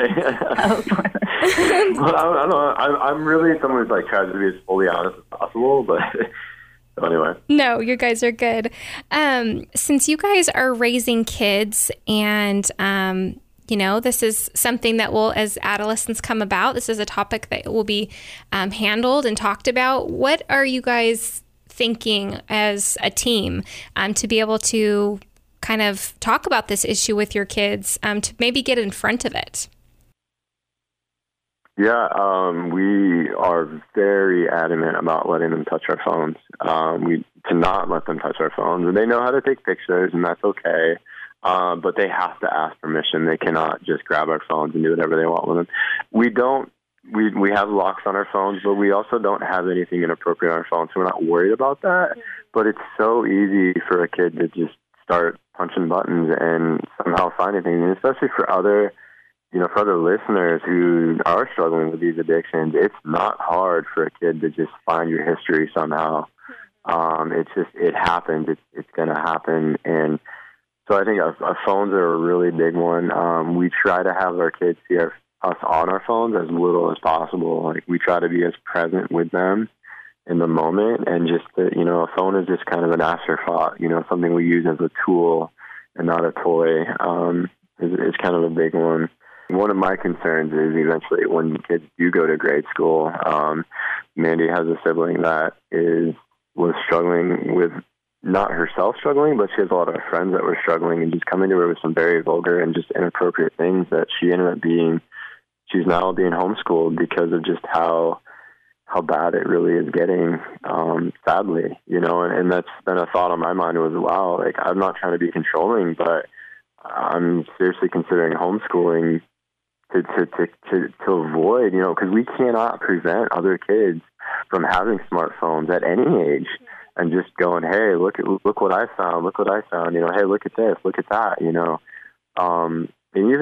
But I don't know. I'm really someone who's like tries to be as fully honest as possible, but so anyway. No, you guys are good. Since you guys are raising kids, and you know, this is something that will, as adolescents come about, this is a topic that will be handled and talked about. What are you guys thinking as a team to be able to kind of talk about this issue with your kids, to maybe get in front of it? Yeah, we are very adamant about letting them touch our phones. We cannot let them touch our phones, and they know how to take pictures, and that's okay. But they have to ask permission. They cannot just grab our phones and do whatever they want with them. We have locks on our phones, but we also don't have anything inappropriate on our phones, so we're not worried about that. But it's so easy for a kid to just start punching buttons and somehow finding things, and especially for other listeners who are struggling with these addictions. It's not hard for a kid to just find your history somehow. It happens. It's going to happen. And so I think our phones are a really big one. We try to have our kids see us on our phones as little as possible. Like, we try to be as present with them in the moment, and just that, you know, a phone is just kind of an afterthought, you know, something we use as a tool and not a toy, is kind of a big one. One of my concerns is eventually when kids do go to grade school, Mandy has a sibling that was struggling with, not herself struggling, but she has a lot of friends that were struggling, and just coming to her with some very vulgar and just inappropriate things that she's now being homeschooled because of just how bad it really is getting, sadly, you know, and that's been a thought on my mind was, wow, like, I'm not trying to be controlling, but I'm seriously considering homeschooling to avoid, you know, because we cannot prevent other kids from having smartphones at any age and just going, hey, look what I found, you know, hey, look at this, look at that, you know. And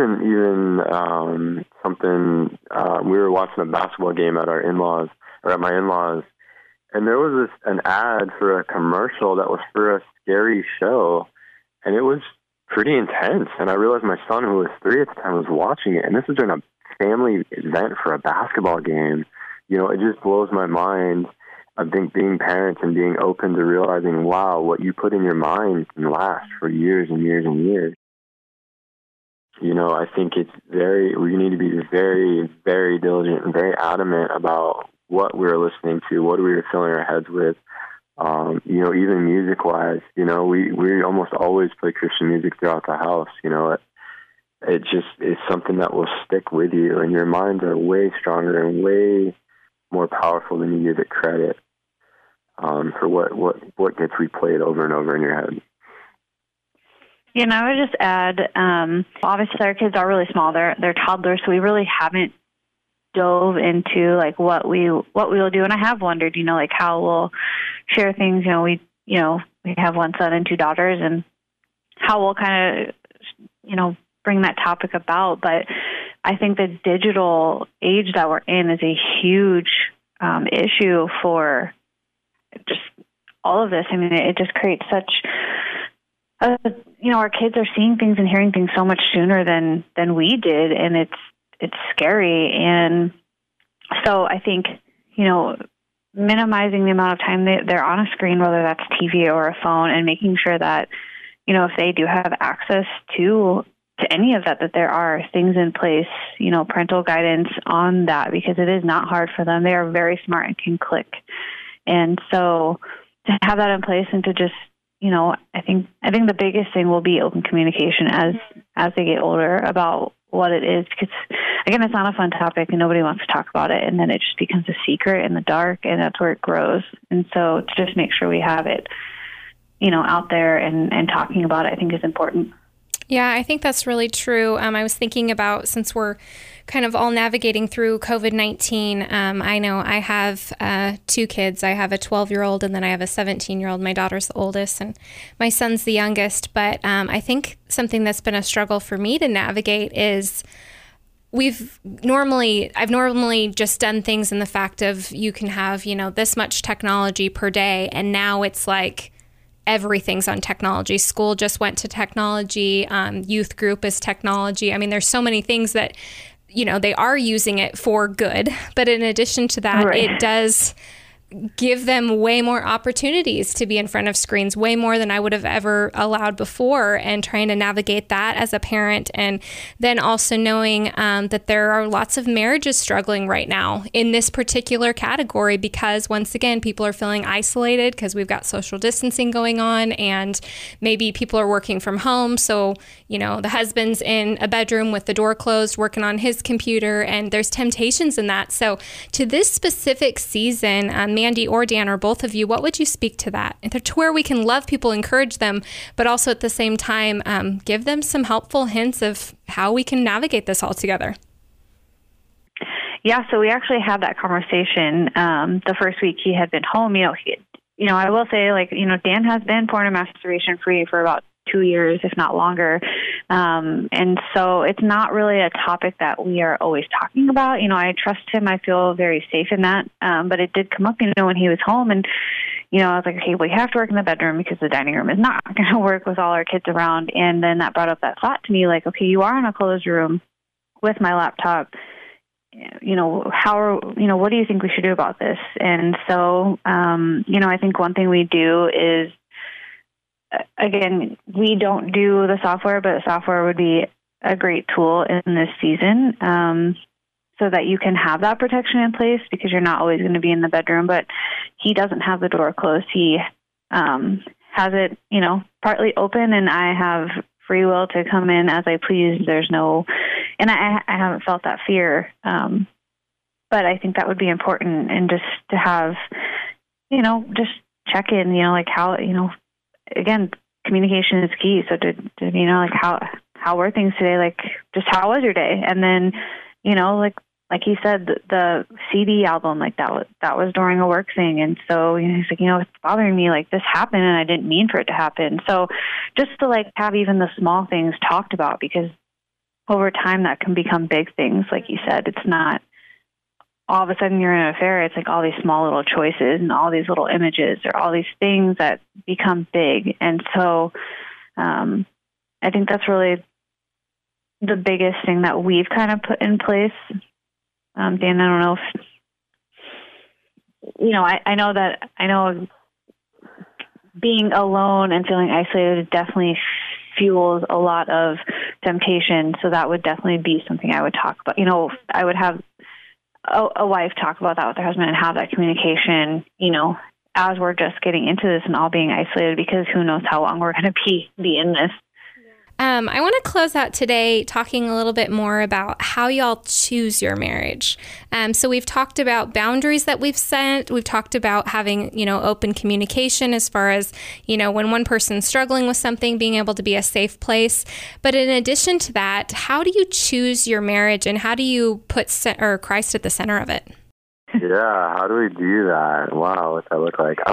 even something, we were watching a basketball game at my in-laws, and there was an ad for a commercial that was for a scary show, and it was pretty intense. And I realized my son, who was 3 at the time, was watching it, and this was during a family event for a basketball game. You know, it just blows my mind. I think being parents and being open to realizing, wow, what you put in your mind can last for years and years and years. You know, I think we need to be very, very diligent and very adamant about what we're listening to, what we were filling our heads with. You know, even music-wise, you know, we almost always play Christian music throughout the house. You know, it just is something that will stick with you, and your minds are way stronger and way more powerful than you give it credit for what gets replayed over and over in your head. You know, I would just add, obviously our kids are really small. They're toddlers, so we really haven't dove into like what we will do. And I have wondered, you know, like how we'll share things. We have one son and 2 daughters, and how we'll kind of, bring that topic about. But I think the digital age that we're in is a huge issue for just all of this. I mean, it just creates such, our kids are seeing things and hearing things so much sooner than we did, and it's scary. And so I think, minimizing the amount of time they're on a screen, whether that's TV or a phone, and making sure that, if they do have access to any of that there are things in place, parental guidance on that, because it is not hard for them. They are very smart and can click. And so to have that in place and to just, I think the biggest thing will be open communication as they get older about what it is, because again, it's not a fun topic and nobody wants to talk about it. And then it just becomes a secret in the dark, and that's where it grows. And so to just make sure we have it, out there and talking about it, I think is important. Yeah, I think that's really true. I was thinking about, since we're kind of all navigating through COVID-19, I know I have 2 kids. I have a 12-year-old and then I have a 17-year-old. My daughter's the oldest and my son's the youngest. But I think something that's been a struggle for me to navigate is I've normally just done things in the fact of you can have, this much technology per day. And now it's like everything's on technology. School just went to technology. Youth group is technology. I mean, there's so many things that, they are using it for good. But in addition to that, right, it does give them way more opportunities to be in front of screens, way more than I would have ever allowed before, and trying to navigate that as a parent. And then also knowing that there are lots of marriages struggling right now in this particular category, because once again, people are feeling isolated because we've got social distancing going on, and maybe people are working from home. So, the husband's in a bedroom with the door closed, working on his computer, and there's temptations in that. So to this specific season, Mandy or Dan, or both of you, what would you speak to that? To where we can love people, encourage them, but also at the same time, give them some helpful hints of how we can navigate this all together. Yeah, so we actually had that conversation the first week he had been home. I will say, Dan has been porn and masturbation free for about 2 years, if not longer. And so it's not really a topic that we are always talking about. I trust him. I feel very safe in that. But it did come up, when he was home, and, I was like, okay, we have to work in the bedroom because the dining room is not going to work with all our kids around. And then that brought up that thought to me, like, okay, you are in a closed room with my laptop. What do you think we should do about this? And so, I think one thing we do is, again, we don't do the software, but software would be a great tool in this season, so that you can have that protection in place, because you're not always going to be in the bedroom. But he doesn't have the door closed. He has it, partly open, and I have free will to come in as I please. There's no, and I haven't felt that fear. But I think that would be important, and just to have, just check in, like how, again, communication is key. So how were things today? Like, just how was your day? And then, like he said, the CD album, like that was during a work thing. And so, he's like, it's bothering me, like this happened and I didn't mean for it to happen. So just to have even the small things talked about, because over time that can become big things. Like you said, it's not all of a sudden you're in an affair. It's like all these small little choices and all these little images or all these things that become big. And so I think that's really the biggest thing that we've kind of put in place. Dan, I don't know if, I know being alone and feeling isolated definitely fuels a lot of temptation. So that would definitely be something I would talk about. I would have a wife talk about that with her husband and have that communication, as we're just getting into this and all being isolated, because who knows how long we're going to be in this. I want to close out today talking a little bit more about how y'all choose your marriage. So we've talked about boundaries that we've set. We've talked about having, open communication as far as, when one person's struggling with something, being able to be a safe place. But in addition to that, how do you choose your marriage and how do you put Christ at the center of it? Yeah, how do we do that? Wow, what's that look like?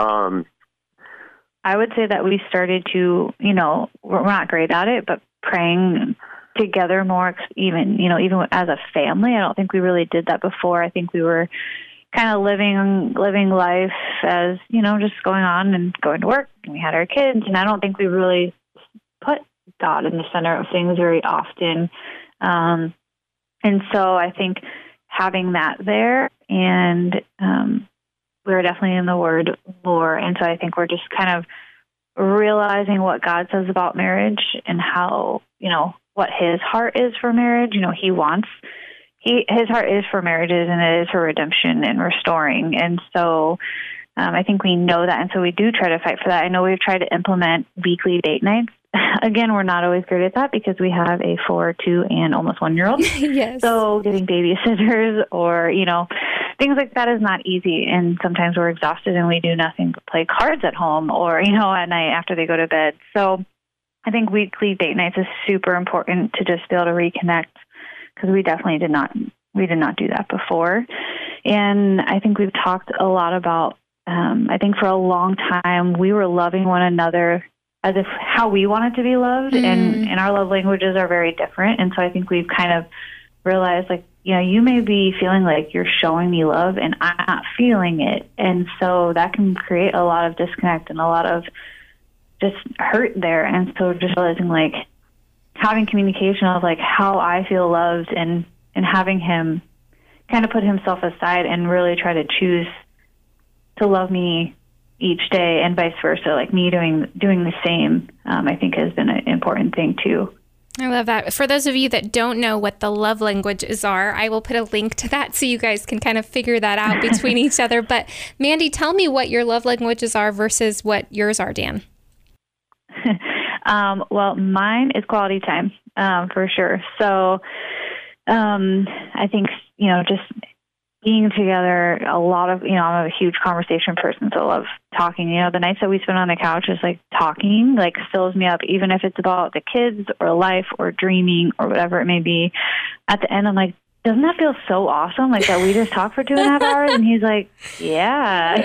I would say that we started to, we're not great at it, but praying together more, even as a family. I don't think we really did that before. I think we were kind of living life as, just going on and going to work. And we had our kids, and I don't think we really put God in the center of things very often. And so I think having that there, and we're definitely in the Word more. And so I think we're just kind of realizing what God says about marriage and how, what His heart is for marriage. His heart is for marriages, and it is for redemption and restoring. And so I think we know that. And so we do try to fight for that. I know we've tried to implement weekly date nights. Again, we're not always good at that because we have a 4, 2, and almost 1-year-old. Yes. So getting babysitters or, things like that is not easy. And sometimes we're exhausted and we do nothing but play cards at home or, at night after they go to bed. So I think weekly date nights is super important to just be able to reconnect, because we definitely did not do that before. And I think we've talked a lot about, I think for a long time, we were loving one another as if how we wanted to be loved, and our love languages are very different. And so I think we've kind of realized, you may be feeling like you're showing me love and I'm not feeling it. And so that can create a lot of disconnect and a lot of just hurt there. And so just realizing having communication of how I feel loved, and having him kind of put himself aside and really try to choose to love me each day, and vice versa, me doing the same, I think has been an important thing too. I love that. For those of you that don't know what the love languages are, I will put a link to that so you guys can kind of figure that out between each other. But Mandy, tell me what your love languages are versus what yours are, Dan. Well, mine is quality time, for sure. So I think, just being together, a lot of, I'm a huge conversation person, so I love talking. The nights that we spend on the couch is talking, fills me up, even if it's about the kids or life or dreaming or whatever it may be. At the end, I'm like, doesn't that feel so awesome? That we just talked for 2.5 hours? And he's like, yeah.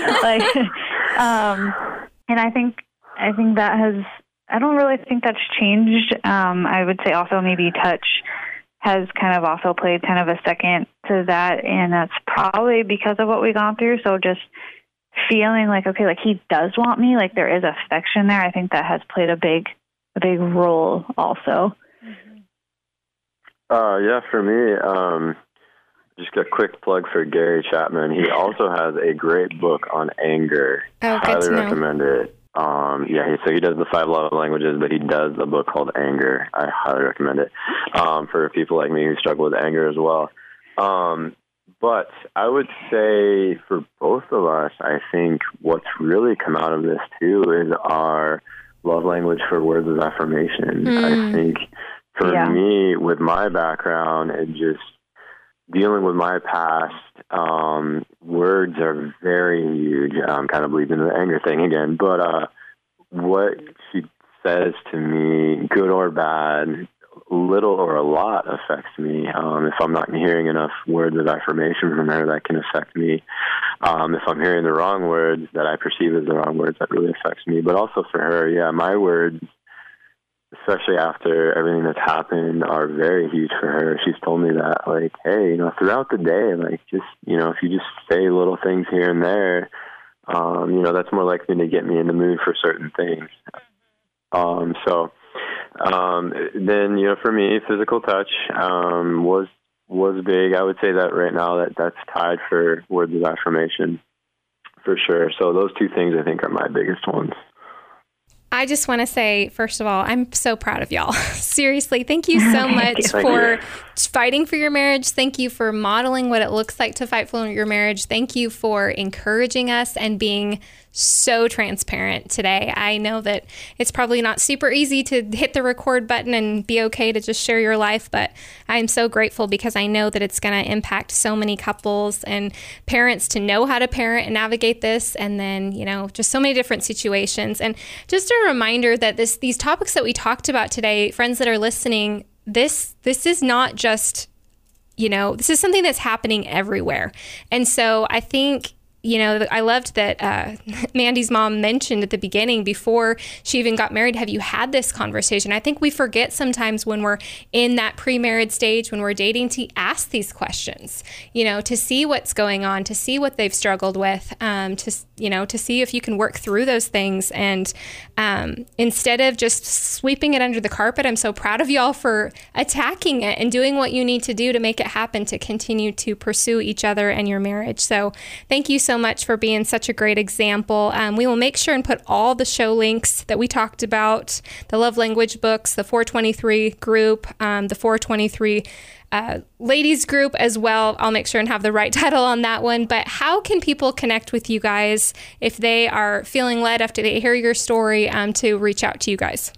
And I think that I don't really think that's changed. I would say also maybe touch has kind of also played kind of a second to that, and that's probably because of what we've gone through. So just feeling okay, he does want me, there is affection there. I think that has played a big role also. Yeah, for me, just a quick plug for Gary Chapman. He also has a great book on anger. Oh, highly recommend it. So he does the 5 love languages, but he does a book called Anger. I highly recommend it for people like me who struggle with anger as well. But I would say for both of us, I think what's really come out of this too is our love language for words of affirmation. I think for me, with my background and just dealing with my past, words are very huge. Kind of bleeds into the anger thing again. But what she says to me, good or bad, little or a lot, affects me. If I'm not hearing enough words of affirmation from her, that can affect me. If I'm hearing the wrong words that I perceive as the wrong words, that really affects me. But also for her, my words, especially after everything that's happened, are very huge for her. She's told me that, hey, throughout the day, just, if you just say little things here and there, that's more likely to get me in the mood for certain things. Then, for me, physical touch was big. I would say that right now that's tied for words of affirmation for sure. So those two things I think are my biggest ones. I just want to say, first of all, I'm so proud of y'all. Seriously, thank you so much for fighting for your marriage. Thank you for modeling what it looks like to fight for your marriage. Thank you for encouraging us and being so transparent today. I know that it's probably not super easy to hit the record button and be okay to just share your life, but I'm so grateful because I know that it's going to impact so many couples and parents to know how to parent and navigate this, and then, just so many different situations. And just a reminder that these topics that we talked about today, friends that are listening, this is not just, this is something that's happening everywhere. And so I think, I loved that Mandy's mom mentioned at the beginning, before she even got married, have you had this conversation? I think we forget sometimes when we're in that pre-marriage stage, when we're dating, to ask these questions, to see what's going on, to see what they've struggled with, to see if you can work through those things. And instead of just sweeping it under the carpet, I'm so proud of y'all for attacking it and doing what you need to do to make it happen, to continue to pursue each other and your marriage. So thank you so much for being such a great example. We will make sure and put all the show links that we talked about, the Love Language books, the 423 group, the 423 ladies group as well. I'll make sure and have the right title on that one. But how can people connect with you guys if they are feeling led after they hear your story to reach out to you guys?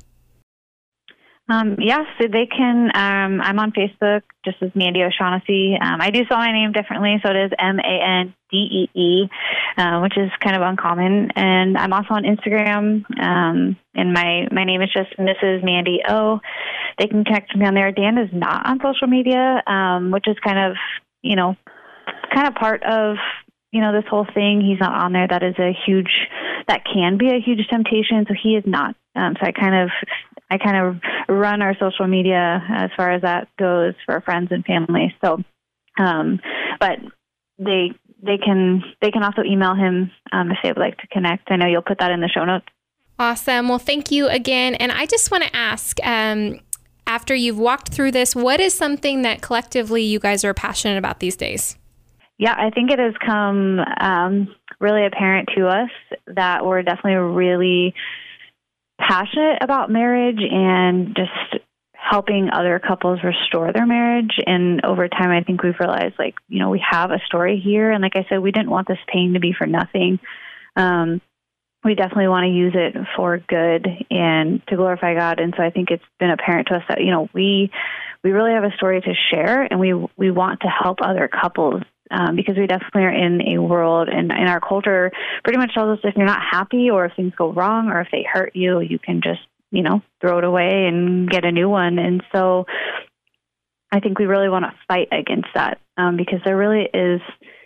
So they can, I'm on Facebook, just as Mandy O'Shaughnessy. I do spell my name differently, so it is Mandee, which is kind of uncommon. And I'm also on Instagram, and my name is just Mrs. Mandy O. They can connect with me on there. Dan is not on social media, which is kind of part of, this whole thing. He's not on there. That can be a huge temptation. So he is not. So I kind of run our social media as far as that goes for friends and family. So, but they can also email him if they would like to connect. I know you'll put that in the show notes. Awesome. Well, thank you again. And I just want to ask, after you've walked through this, what is something that collectively you guys are passionate about these days? Yeah, I think it has come really apparent to us that we're definitely really passionate about marriage and just helping other couples restore their marriage. And over time, I think we've realized, we have a story here. And like I said, we didn't want this pain to be for nothing. We definitely want to use it for good and to glorify God. And so I think it's been apparent to us that, we really have a story to share, and we want to help other couples. Because we definitely are in a world, and our culture pretty much tells us if you're not happy or if things go wrong or if they hurt you, you can just, throw it away and get a new one. And so I think we really want to fight against that because there really is,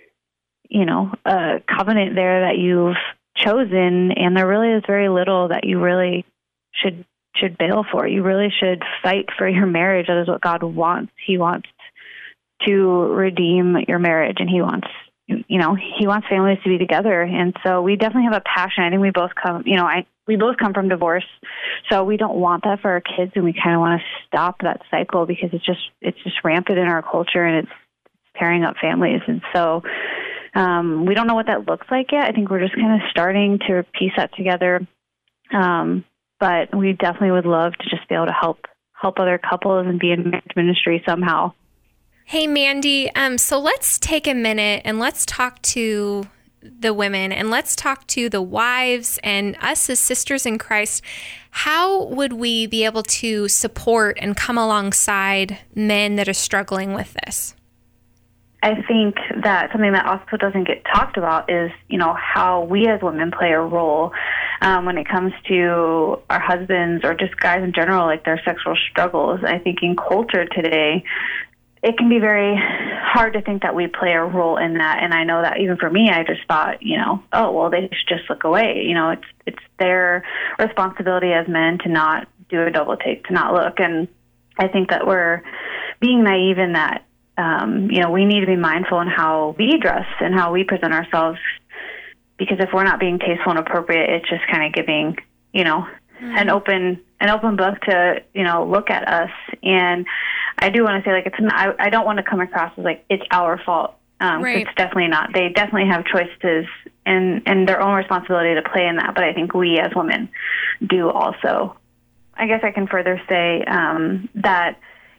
a covenant there that you've chosen, and there really is very little that you really should bail for. You really should fight for your marriage. That is what God wants. He wants to redeem your marriage, and he wants families to be together. And so we definitely have a passion. I think we both come from divorce, so we don't want that for our kids, and we kind of want to stop that cycle because it's just rampant in our culture, and it's tearing up families. And so we don't know what that looks like yet. I think we're just kind of starting to piece that together. But we definitely would love to just be able to help other couples and be in marriage ministry somehow. Hey, Mandy, so let's take a minute and let's talk to the women and let's talk to the wives and us as sisters in Christ. How would we be able to support and come alongside men that are struggling with this? I think that something that also doesn't get talked about is, how we as women play a role when it comes to our husbands or just guys in general, like their sexual struggles. I think in culture today, it can be very hard to think that we play a role in that. And I know that even for me, I just thought, they should just look away. It's their responsibility as men to not do a double take, to not look. And I think that we're being naive in that, we need to be mindful in how we dress and how we present ourselves, because if we're not being tasteful and appropriate, it's just kind of giving, an open book to, look at us. And I do want to say, I don't want to come across as it's our fault. Right. It's definitely not. They definitely have choices and their own responsibility to play in that. But I think we as women do also. I guess I can further say that,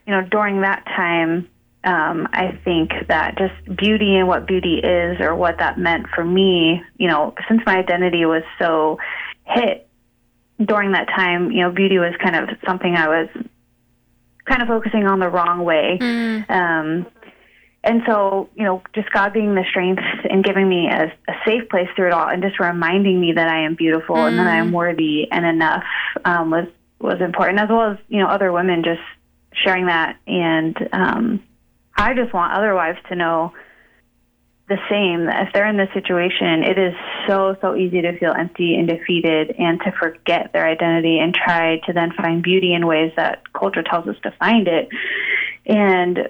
during that time, I think that just beauty and what beauty is, or what that meant for me, since my identity was so hit during that time, beauty was kind of something I was kind of focusing on the wrong way. And so, just God being the strength and giving me a safe place through it all, and just reminding me that I am beautiful and that I am worthy and enough, was important, as well as, other women just sharing that. And I just want other wives to know the same, that if they're in this situation, it is so, so easy to feel empty and defeated and to forget their identity and try to then find beauty in ways that culture tells us to find it. And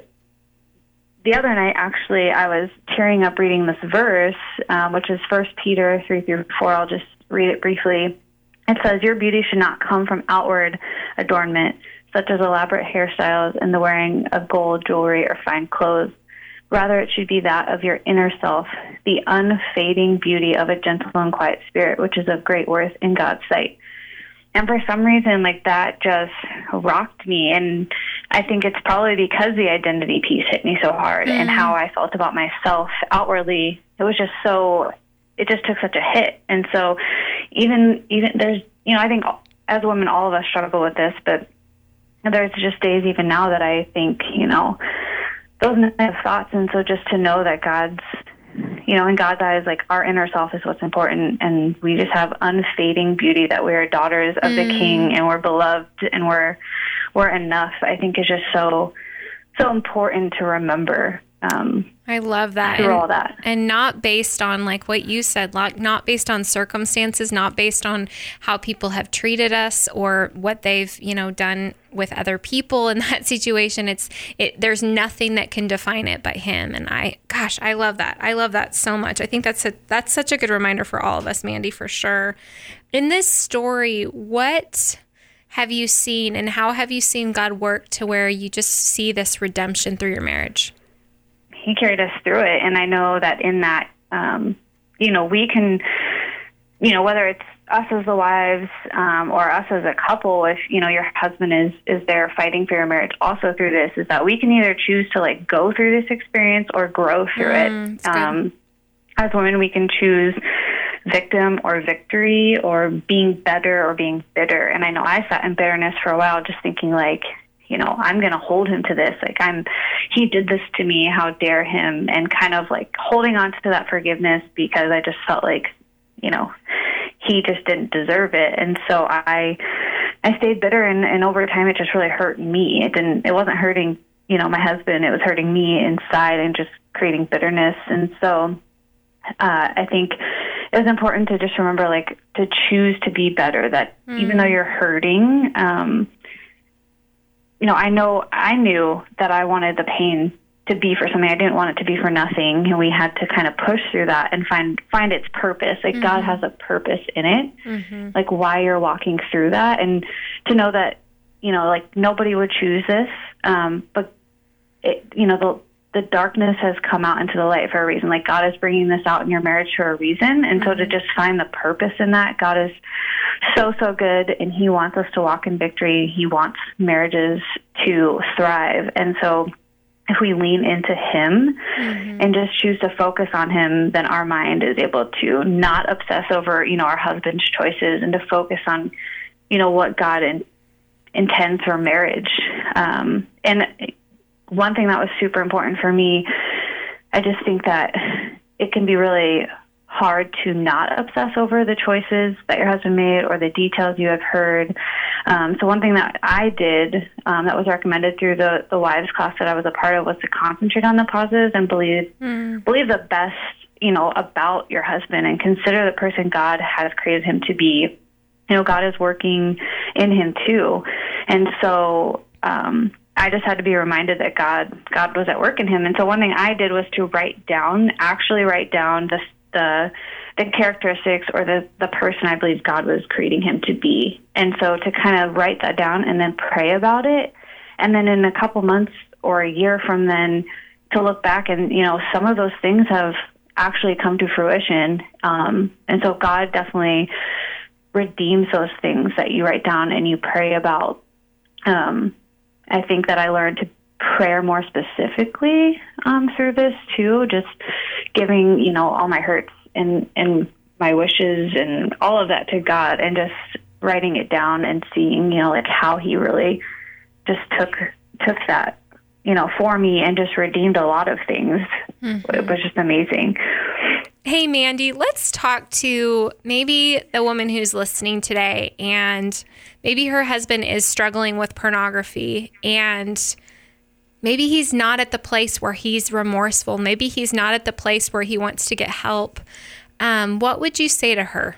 the other night, actually, I was tearing up reading this verse, which is 1 Peter 3-4. I'll just read it briefly. It says, "Your beauty should not come from outward adornment, such as elaborate hairstyles and the wearing of gold jewelry or fine clothes. Rather, it should be that of your inner self, the unfading beauty of a gentle and quiet spirit, which is of great worth in God's sight." And for some reason, that just rocked me. And I think it's probably because the identity piece hit me so hard, and how I felt about myself outwardly. It just took such a hit. And so even there's, I think as women, all of us struggle with this, but there's just days even now that I think, those negative thoughts. And so just to know that God's, in God's eyes, our inner self is what's important, and we just have unfading beauty, that we're daughters of the King, and we're beloved, and we're enough, I think is just so, so important to remember. I love that. Through all that. And not based on what you said, not based on circumstances, not based on how people have treated us or what they've, done with other people in that situation. There's nothing that can define it but him. And I love that. I love that so much. I think that's such a good reminder for all of us, Mandy, for sure. In this story, what have you seen, and how have you seen God work to where you just see this redemption through your marriage? He carried us through it. And I know that in that, we can, whether it's us as the wives, or us as a couple, if, your husband is there fighting for your marriage also through this, is that we can either choose to go through this experience or grow through it. As women, we can choose victim or victory, or being better or being bitter. And I know I sat in bitterness for a while, just thinking I'm going to hold him to this. He did this to me. How dare him? And kind of holding on to that forgiveness, because I just felt he just didn't deserve it. And so I stayed bitter, and over time it just really hurt me. It wasn't hurting, my husband. It was hurting me inside and just creating bitterness. And so I think it was important to just remember, to choose to be better, that even though you're hurting, I knew that I wanted the pain to be for something. I didn't want it to be for nothing. And we had to kind of push through that and find its purpose. God has a purpose in it, why you're walking through that. And to know that, nobody would choose this. But it, the darkness has come out into the light for a reason. God is bringing this out in your marriage for a reason. And so to just find the purpose in that, God is so, so good. And he wants us to walk in victory. He wants marriages to thrive. And so if we lean into him and just choose to focus on him, then our mind is able to not obsess over, our husband's choices, and to focus on, what God intends for marriage. And one thing that was super important for me, I just think that it can be really hard to not obsess over the choices that your husband made or the details you have heard. So one thing that I did that was recommended through the wives class that I was a part of was to concentrate on the positives and believe the best, about your husband, and consider the person God has created him to be. God is working in him too. And so I just had to be reminded that God was at work in him. And so one thing I did was to actually write down the characteristics or the person I believe God was creating him to be. And so to kind of write that down and then pray about it. And then in a couple months or a year from then to look back and, some of those things have actually come to fruition. And so God definitely redeems those things that you write down and you pray about. I think that I learned to prayer more specifically through this too, just giving, you know, all my hurts and my wishes and all of that to God, and just writing it down and seeing, you know, like how he really just took that, you know, for me and just redeemed a lot of things. Mm-hmm. It was just amazing. Hey, Mandy, let's talk to maybe the woman who's listening today, and maybe her husband is struggling with pornography, and maybe he's not at the place where he's remorseful. Maybe he's not at the place where he wants to get help. What would you say to her?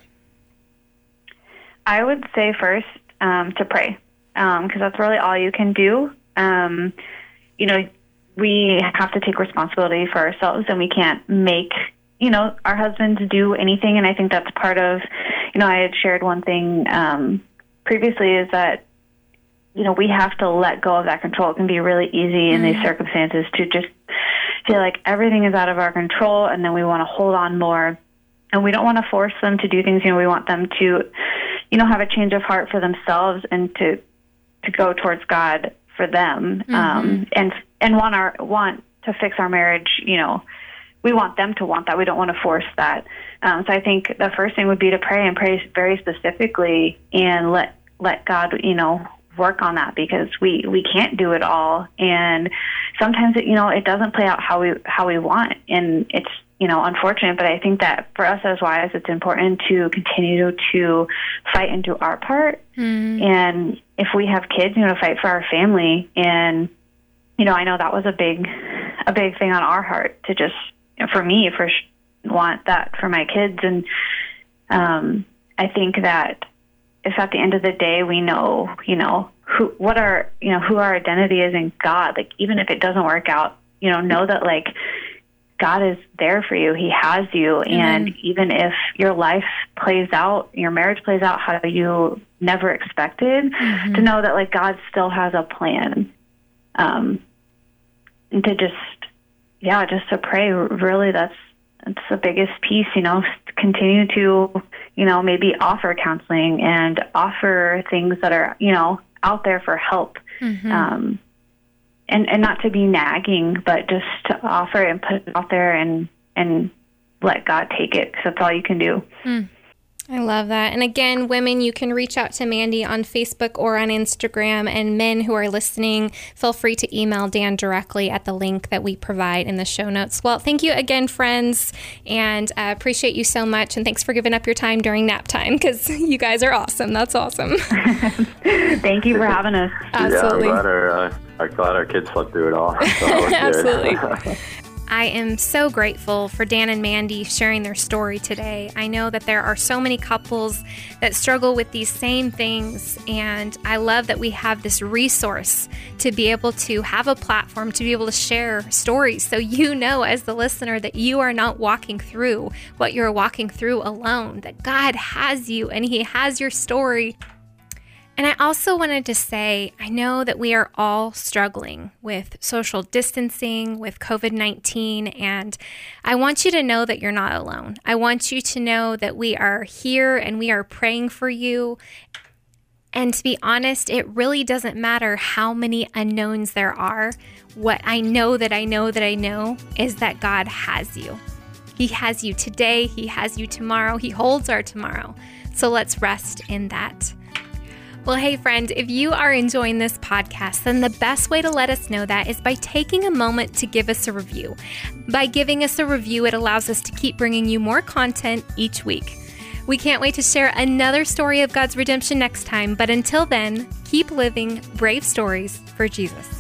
I would say first to pray, because that's really all you can do. You know, we have to take responsibility for ourselves, and we can't make, you know, our husbands do anything. And I think that's part of, you know, I had shared one thing previously, is that, you know, we have to let go of that control. It can be really easy in these circumstances to just feel like everything is out of our control, and then we want to hold on more. And we don't want to force them to do things. You know, we want them to, you know, have a change of heart for themselves, and to go towards God for them, and want to fix our marriage. You know, we want them to want that. We don't want to force that. So I think the first thing would be to pray, and pray very specifically, and let God, you know, work on that, because we can't do it all, and sometimes it, you know, it doesn't play out how we want, and it's, you know, unfortunate. But I think that for us as wives, it's important to continue to fight and do our part. And if we have kids, you know, fight for our family. And, you know, I know that was a big thing on our heart, to just, you know, for me, want that for my kids. And I think that if at the end of the day we know, you know, who our identity is in God, like, even if it doesn't work out, you know that, like, God is there for you. He has you. Amen. And even if your life plays out, your marriage plays out how you never expected, to know that, like, God still has a plan. And to just to pray, really, that's the biggest piece, you know, continue to, you know, maybe offer counseling and offer things that are, you know, out there for help. And not to be nagging, but just to offer it and put it out there, and let God take it, because that's all you can do. I love that. And again, women, you can reach out to Mandy on Facebook or on Instagram. And men who are listening, feel free to email Dan directly at the link that we provide in the show notes. Well, thank you again, friends, and I appreciate you so much. And thanks for giving up your time during nap time, because you guys are awesome. That's awesome. Thank you for having us. Absolutely. Yeah, I'm glad our kids slept through it all. So absolutely. I am so grateful for Dan and Mandy sharing their story today. I know that there are so many couples that struggle with these same things, and I love that we have this resource to be able to have a platform to be able to share stories, so you know, as the listener, that you are not walking through what you're walking through alone, that God has you and He has your story. And I also wanted to say, I know that we are all struggling with social distancing, with COVID-19, and I want you to know that you're not alone. I want you to know that we are here and we are praying for you. And to be honest, it really doesn't matter how many unknowns there are. What I know is that God has you. He has you today. He has you tomorrow. He holds our tomorrow. So let's rest in that. Well, hey, friend, if you are enjoying this podcast, then the best way to let us know that is by taking a moment to give us a review. By giving us a review, it allows us to keep bringing you more content each week. We can't wait to share another story of God's redemption next time, but until then, keep living brave stories for Jesus.